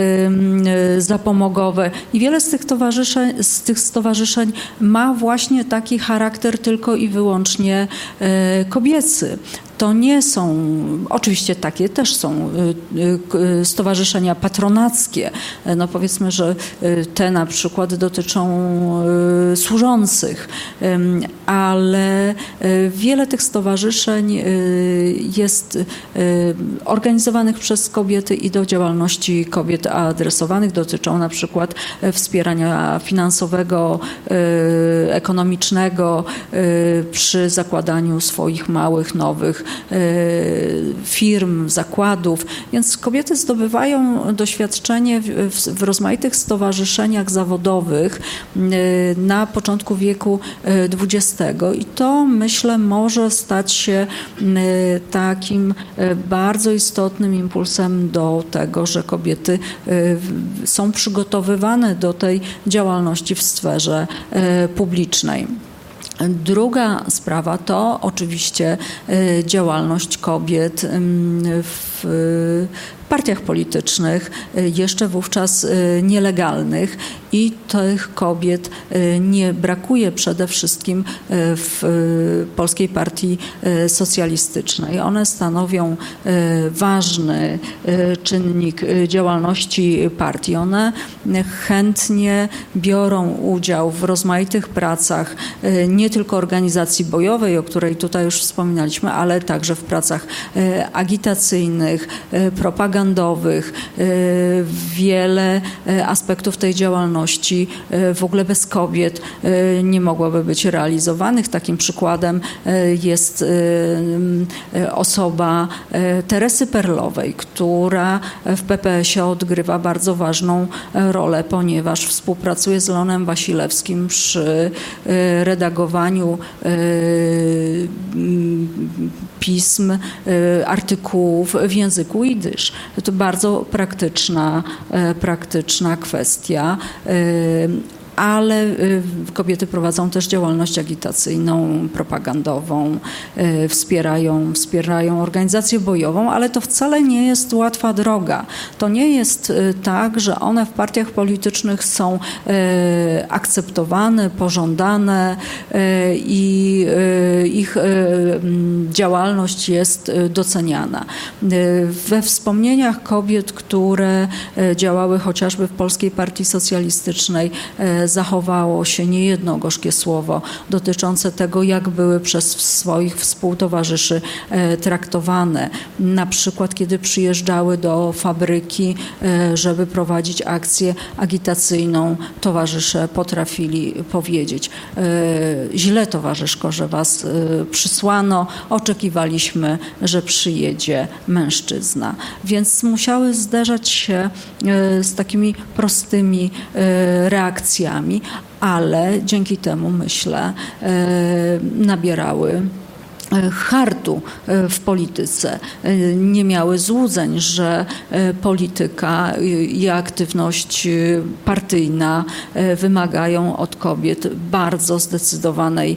zapomogowe i wiele z tych stowarzyszeń ma właśnie taki charakter tylko i wyłącznie kobiecy. To nie są, oczywiście takie też są stowarzyszenia patronackie. No powiedzmy, że te na przykład dotyczą służących, ale wiele tych stowarzyszeń jest organizowanych przez kobiety i do działalności kobiet adresowanych. Dotyczą na przykład wspierania finansowego, ekonomicznego przy zakładaniu swoich małych, nowych firm, zakładów. Więc kobiety zdobywają doświadczenie w rozmaitych stowarzyszeniach zawodowych na początku wieku XX i to, myślę, może stać się takim bardzo istotnym impulsem do tego, że kobiety są przygotowywane do tej działalności w sferze publicznej. Druga sprawa to oczywiście działalność kobiet w partiach politycznych, jeszcze wówczas nielegalnych i tych kobiet nie brakuje przede wszystkim w Polskiej Partii Socjalistycznej. One stanowią ważny czynnik działalności partii. One chętnie biorą udział w rozmaitych pracach, nie tylko organizacji bojowej, o której tutaj już wspominaliśmy, ale także w pracach agitacyjnych, propagandowych, propagandowych. Wiele aspektów tej działalności w ogóle bez kobiet nie mogłoby być realizowanych. Takim przykładem jest osoba Teresy Perlowej, która w PPS-ie odgrywa bardzo ważną rolę, ponieważ współpracuje z Leonem Wasilewskim przy redagowaniu pism, artykułów w języku jidysz. To bardzo praktyczna kwestia. Ale kobiety prowadzą też działalność agitacyjną, propagandową, wspierają organizację bojową, ale to wcale nie jest łatwa droga. To nie jest tak, że one w partiach politycznych są akceptowane, pożądane i ich działalność jest doceniana. We wspomnieniach kobiet, które działały chociażby w Polskiej Partii Socjalistycznej, zachowało się niejedno gorzkie słowo dotyczące tego, jak były przez swoich współtowarzyszy traktowane. Na przykład, kiedy przyjeżdżały do fabryki, żeby prowadzić akcję agitacyjną, towarzysze potrafili powiedzieć: źle, towarzyszko, że was przysłano, oczekiwaliśmy, że przyjedzie mężczyzna. Więc musiały zderzać się z takimi prostymi reakcjami, ale dzięki temu, myślę, nabierały hartu w polityce. Nie miały złudzeń, że polityka i aktywność partyjna wymagają od kobiet bardzo zdecydowanej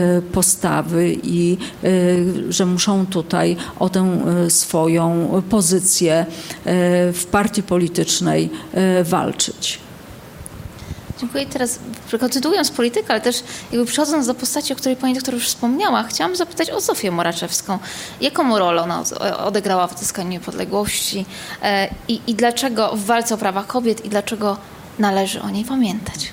postawy i że muszą tutaj o tę swoją pozycję w partii politycznej walczyć. Dziękuję. Teraz kontynuując politykę, ale też jakby przechodząc do postaci, o której pani doktor już wspomniała, chciałam zapytać o Zofię Moraczewską. Jaką rolę ona odegrała w odzyskaniu niepodległości i dlaczego w walce o prawa kobiet i dlaczego należy o niej pamiętać?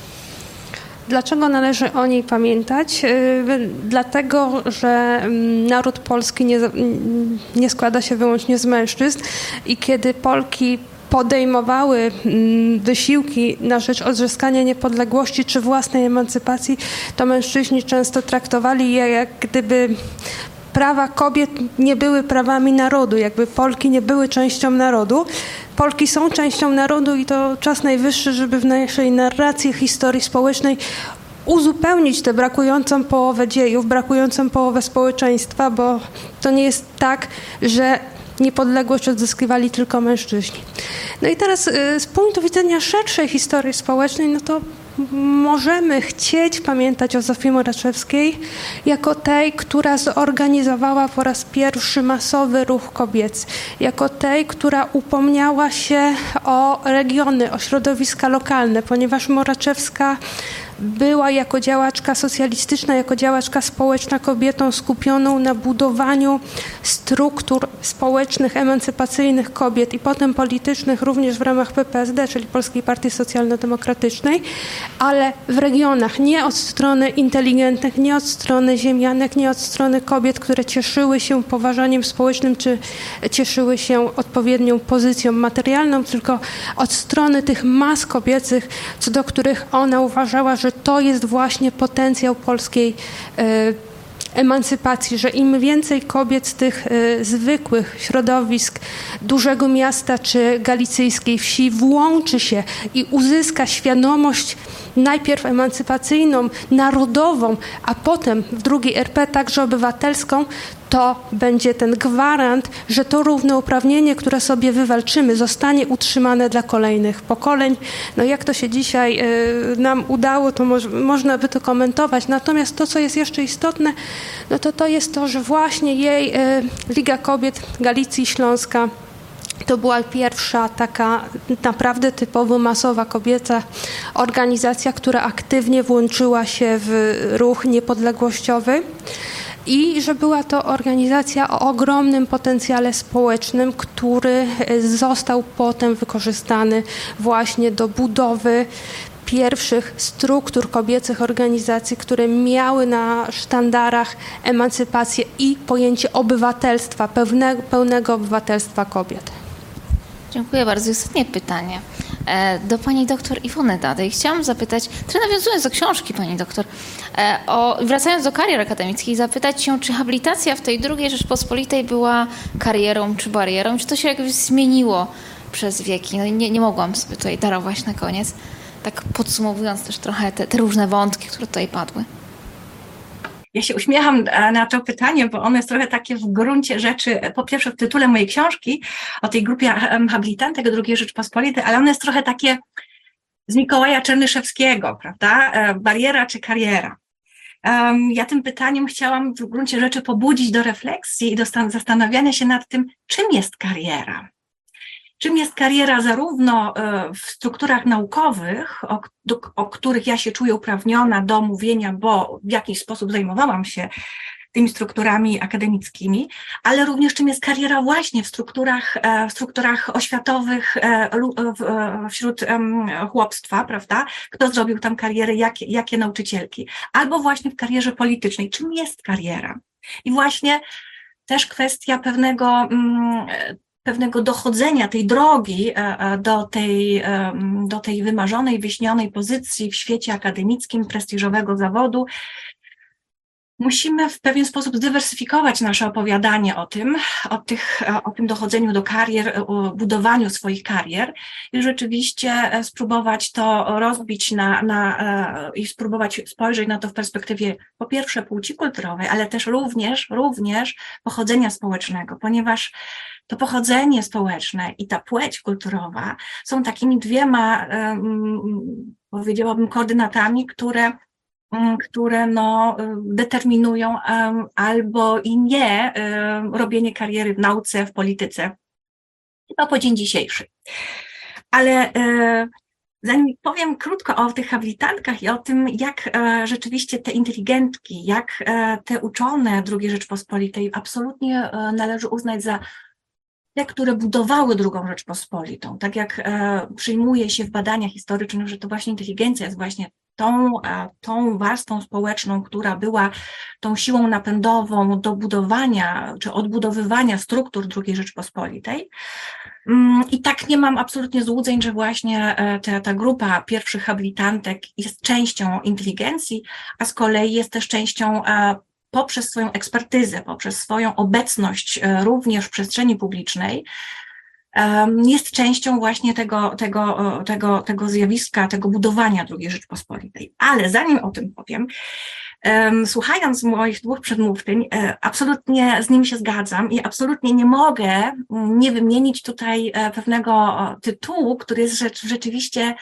Dlaczego należy o niej pamiętać? Dlatego, że naród polski nie składa się wyłącznie z mężczyzn i kiedy Polki podejmowały wysiłki na rzecz odzyskania niepodległości czy własnej emancypacji, to mężczyźni często traktowali je jak gdyby prawa kobiet nie były prawami narodu, jakby Polki nie były częścią narodu. Polki są częścią narodu i to czas najwyższy, żeby w naszej narracji historii społecznej uzupełnić tę brakującą połowę dziejów, brakującą połowę społeczeństwa, bo to nie jest tak, że niepodległość odzyskiwali tylko mężczyźni. No i teraz z punktu widzenia szerszej historii społecznej, no to możemy chcieć pamiętać o Zofii Moraczewskiej jako tej, która zorganizowała po raz pierwszy masowy ruch kobiecy, jako tej, która upomniała się o regiony, o środowiska lokalne, ponieważ Moraczewska była jako działaczka socjalistyczna, jako działaczka społeczna kobietą skupioną na budowaniu struktur społecznych, emancypacyjnych kobiet i potem politycznych również w ramach PPSD, czyli Polskiej Partii Socjalno-Demokratycznej, ale w regionach, nie od strony inteligentnych, nie od strony ziemianek, nie od strony kobiet, które cieszyły się poważaniem społecznym, czy cieszyły się odpowiednią pozycją materialną, tylko od strony tych mas kobiecych, co do których ona uważała, że to jest właśnie potencjał polskiej emancypacji, że im więcej kobiet z tych zwykłych środowisk dużego miasta czy galicyjskiej wsi włączy się i uzyska świadomość najpierw emancypacyjną, narodową, a potem w drugiej RP także obywatelską, to będzie ten gwarant, że to równouprawnienie, które sobie wywalczymy, zostanie utrzymane dla kolejnych pokoleń. No jak to się dzisiaj nam udało, to można by to komentować. Natomiast to, co jest jeszcze istotne, no to jest to, że właśnie jej Liga Kobiet Galicji Śląska to była pierwsza taka naprawdę typowo masowa kobieca organizacja, która aktywnie włączyła się w ruch niepodległościowy. I że była to organizacja o ogromnym potencjale społecznym, który został potem wykorzystany właśnie do budowy pierwszych struktur kobiecych organizacji, które miały na sztandarach emancypację i pojęcie obywatelstwa, pełnego obywatelstwa kobiet. Dziękuję bardzo. I ostatnie pytanie do pani doktor Iwony Dadej. Chciałam zapytać, trochę nawiązując do książki pani doktor, wracając do karier akademickich, zapytać się, czy habilitacja w tej II Rzeczpospolitej była karierą czy barierą? Czy to się jakoś zmieniło przez wieki? No, nie mogłam sobie tutaj darować na koniec, tak podsumowując też trochę te różne wątki, które tutaj padły. Ja się uśmiecham na to pytanie, bo ono jest trochę takie w gruncie rzeczy, po pierwsze w tytule mojej książki o tej grupie habilitantek II Rzeczpospolitej, ale ono jest trochę takie z Mikołaja Czernyszewskiego, prawda? Bariera czy kariera? Ja tym pytaniem chciałam w gruncie rzeczy pobudzić do refleksji i do zastanawiania się nad tym, czym jest kariera. Czym jest kariera zarówno w strukturach naukowych, o których ja się czuję uprawniona do mówienia, bo w jakiś sposób zajmowałam się tymi strukturami akademickimi, ale również czym jest kariera właśnie w strukturach oświatowych wśród chłopstwa, prawda? Kto zrobił tam karierę, jakie nauczycielki, albo właśnie w karierze politycznej. Czym jest kariera? I właśnie też kwestia pewnego dochodzenia tej drogi do tej wymarzonej, wyśnionej pozycji w świecie akademickim, prestiżowego zawodu. Musimy w pewien sposób zdywersyfikować nasze opowiadanie o tym dochodzeniu do karier, o budowaniu swoich karier i rzeczywiście spróbować to rozbić i spróbować spojrzeć na to w perspektywie po pierwsze płci kulturowej, ale też również pochodzenia społecznego, ponieważ to pochodzenie społeczne i ta płeć kulturowa są takimi dwiema, powiedziałabym, koordynatami, które determinują albo i nie robienie kariery w nauce, w polityce. Chyba po dzień dzisiejszy. Ale zanim powiem krótko o tych habilitantkach i o tym, jak rzeczywiście te inteligentki, jak te uczone II Rzeczpospolitej absolutnie należy uznać za te, które budowały II Rzeczpospolitą. Tak jak przyjmuje się w badaniach historycznych, że to właśnie inteligencja jest właśnie tą warstwą społeczną, która była tą siłą napędową do budowania czy odbudowywania struktur II Rzeczpospolitej. I tak nie mam absolutnie złudzeń, że właśnie ta grupa pierwszych habilitantek jest częścią inteligencji, a z kolei jest też częścią poprzez swoją ekspertyzę, poprzez swoją obecność również w przestrzeni publicznej, jest częścią właśnie tego zjawiska, tego budowania II Rzeczpospolitej. Ale zanim o tym powiem, słuchając moich dwóch przedmówczyń, absolutnie z nimi się zgadzam i absolutnie nie mogę nie wymienić tutaj pewnego tytułu, który jest rzeczywiście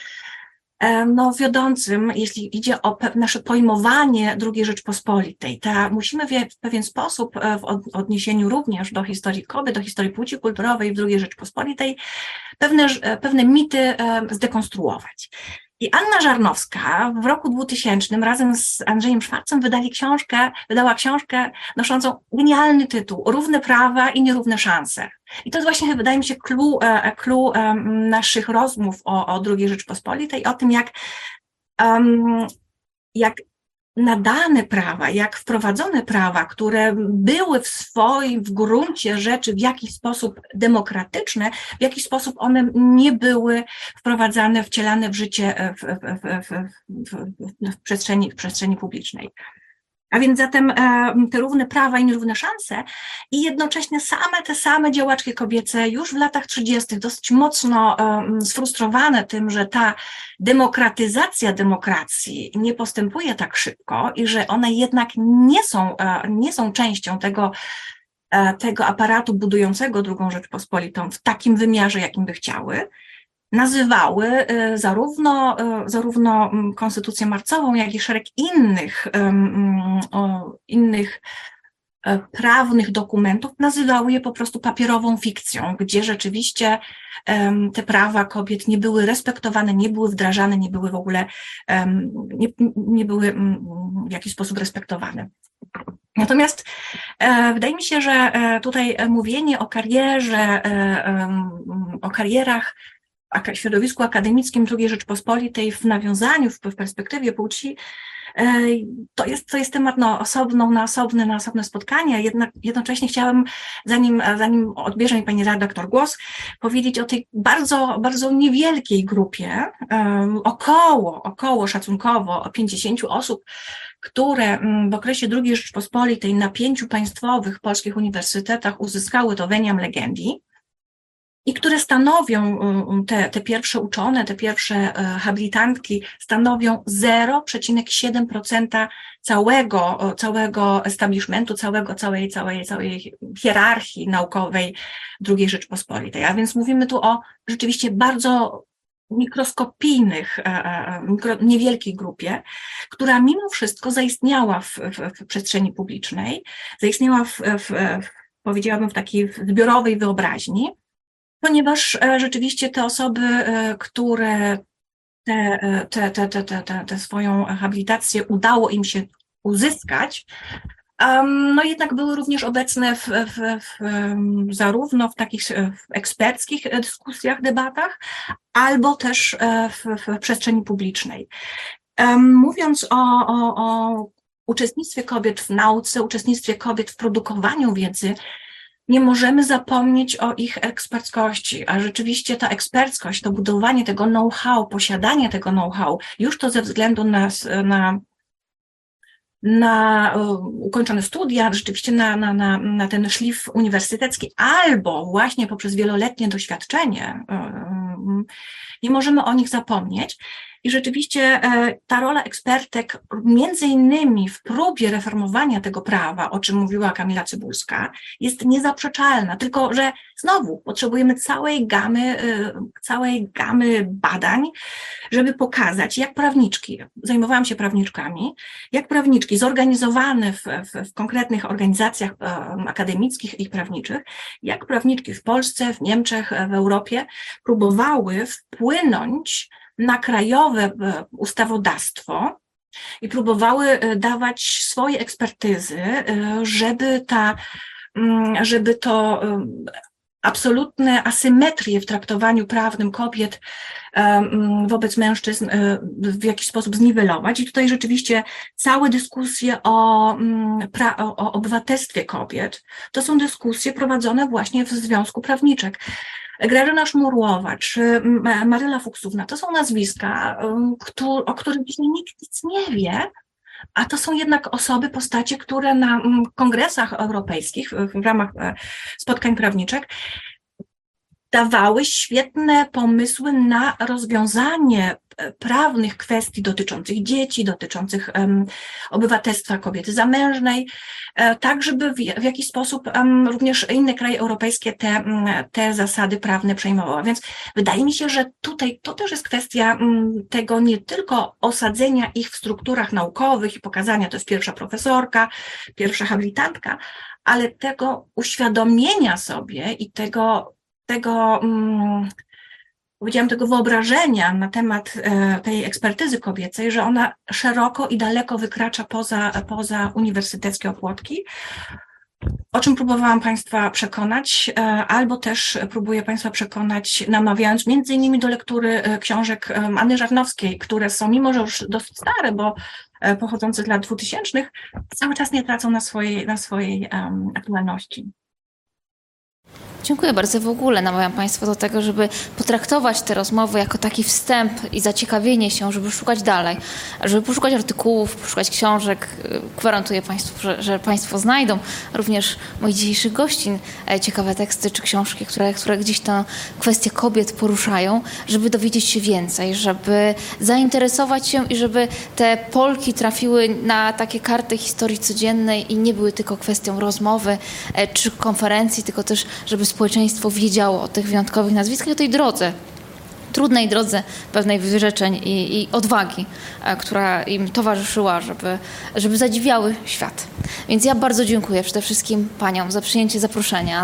wiodącym, jeśli idzie o nasze pojmowanie II Rzeczpospolitej. Musimy w pewien sposób w odniesieniu również do historii kobiet, do historii płci kulturowej w II Rzeczpospolitej pewne mity zdekonstruować. I Anna Żarnowska w roku 2000 razem z Andrzejem Szwarcem wydała książkę noszącą genialny tytuł Równe prawa i nierówne szanse. I to jest właśnie, wydaje mi się, clue naszych rozmów o II Rzeczpospolitej, o tym, jak nadane prawa, jak wprowadzone prawa, które były w gruncie rzeczy w jakiś sposób demokratyczne, w jakiś sposób one nie były wprowadzane, wcielane w życie w przestrzeni publicznej. A więc zatem te równe prawa i nierówne szanse i jednocześnie te same działaczki kobiece już w latach 30. dosyć mocno sfrustrowane tym, że ta demokratyzacja demokracji nie postępuje tak szybko i że one jednak nie są częścią tego aparatu budującego II Rzeczpospolitą w takim wymiarze, jakim by chciały, nazywały zarówno konstytucję marcową, jak i szereg innych prawnych dokumentów, nazywały je po prostu papierową fikcją, gdzie rzeczywiście te prawa kobiet nie były respektowane, nie były wdrażane, nie były w ogóle, nie były w jakiś sposób respektowane. Natomiast wydaje mi się, że tutaj mówienie o karierze, o karierach w środowisku akademickim II Rzeczpospolitej w nawiązaniu, w perspektywie płci, To jest temat na osobne spotkanie, jednak jednocześnie chciałam, zanim odbierze mi pani redaktor głos, powiedzieć o tej bardzo, bardzo niewielkiej grupie, około szacunkowo 50 osób, które w okresie II Rzeczypospolitej na 5 państwowych polskich uniwersytetach uzyskały to veniam legendi i które stanowią, te pierwsze uczone, te pierwsze habilitantki stanowią 0,7% całego establishmentu, całej hierarchii naukowej II Rzeczypospolitej. A więc mówimy tu o rzeczywiście bardzo mikroskopijnych, niewielkiej grupie, która mimo wszystko zaistniała w przestrzeni publicznej, zaistniała powiedziałabym, w takiej zbiorowej wyobraźni, ponieważ rzeczywiście te osoby, które tę swoją habilitację udało im się uzyskać, no jednak były również obecne zarówno w takich eksperckich dyskusjach, debatach, albo też w przestrzeni publicznej. Mówiąc o uczestnictwie kobiet w nauce, uczestnictwie kobiet w produkowaniu wiedzy, nie możemy zapomnieć o ich eksperckości, a rzeczywiście ta eksperckość, to budowanie tego know-how, posiadanie tego know-how, już to ze względu na ukończone studia, rzeczywiście na ten szlif uniwersytecki, albo właśnie poprzez wieloletnie doświadczenie, nie możemy o nich zapomnieć. I rzeczywiście ta rola ekspertek, między innymi w próbie reformowania tego prawa, o czym mówiła Kamila Cybulska, jest niezaprzeczalna, tylko że znowu potrzebujemy całej gamy badań, żeby pokazać, jak prawniczki, zajmowałam się prawniczkami, jak prawniczki zorganizowane w konkretnych organizacjach akademickich i prawniczych, jak prawniczki w Polsce, w Niemczech, w Europie próbowały wpłynąć na krajowe ustawodawstwo i próbowały dawać swoje ekspertyzy, żeby to absolutne asymetrie w traktowaniu prawnym kobiet wobec mężczyzn w jakiś sposób zniwelować. I tutaj rzeczywiście całe dyskusje o obywatelstwie kobiet to są dyskusje prowadzone właśnie w Związku Prawniczek. Grażyna Szmurłowa czy Maryla Fuksówna to są nazwiska, o których dzisiaj nikt nic nie wie, a to są jednak osoby, postacie, które na kongresach europejskich w ramach spotkań prawniczek dawały świetne pomysły na rozwiązanie prawnych kwestii dotyczących dzieci, dotyczących obywatelstwa kobiety zamężnej, tak żeby w jakiś sposób również inne kraje europejskie te zasady prawne przejmowały. Więc wydaje mi się, że tutaj to też jest kwestia tego nie tylko osadzenia ich w strukturach naukowych i pokazania, to jest pierwsza profesorka, pierwsza habilitantka, ale tego uświadomienia sobie i tego powiedziałam, tego wyobrażenia na temat tej ekspertyzy kobiecej, że ona szeroko i daleko wykracza poza uniwersyteckie opłotki, o czym próbowałam Państwa przekonać, albo też próbuję Państwa przekonać, namawiając między innymi do lektury książek Anny Żarnowskiej, które są, mimo że już dosyć stare, bo pochodzące z lat 2000, cały czas nie tracą na swojej aktualności. Dziękuję bardzo. W ogóle namawiam Państwa do tego, żeby potraktować te rozmowy jako taki wstęp i zaciekawienie się, żeby szukać dalej, żeby poszukać artykułów, poszukać książek. Gwarantuję Państwu, że Państwo znajdą również moich dzisiejszych gościń ciekawe teksty czy książki, które gdzieś tę kwestię kobiet poruszają, żeby dowiedzieć się więcej, żeby zainteresować się i żeby te Polki trafiły na takie karty historii codziennej i nie były tylko kwestią rozmowy czy konferencji, tylko też, żeby społeczeństwo wiedziało o tych wyjątkowych nazwiskach, o tej drodze, trudnej drodze pewnej wyrzeczeń i odwagi, która im towarzyszyła, żeby zadziwiały świat. Więc ja bardzo dziękuję przede wszystkim Paniom za przyjęcie zaproszenia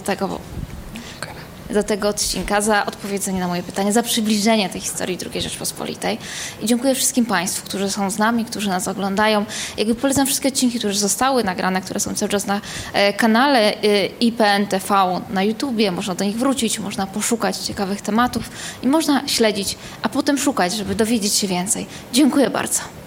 do tego odcinka, za odpowiedzenie na moje pytania, za przybliżenie tej historii II Rzeczpospolitej. I dziękuję wszystkim Państwu, którzy są z nami, którzy nas oglądają. Jakby polecam wszystkie odcinki, które zostały nagrane, które są cały czas na kanale IPN TV na YouTubie. Można do nich wrócić, można poszukać ciekawych tematów i można śledzić, a potem szukać, żeby dowiedzieć się więcej. Dziękuję bardzo.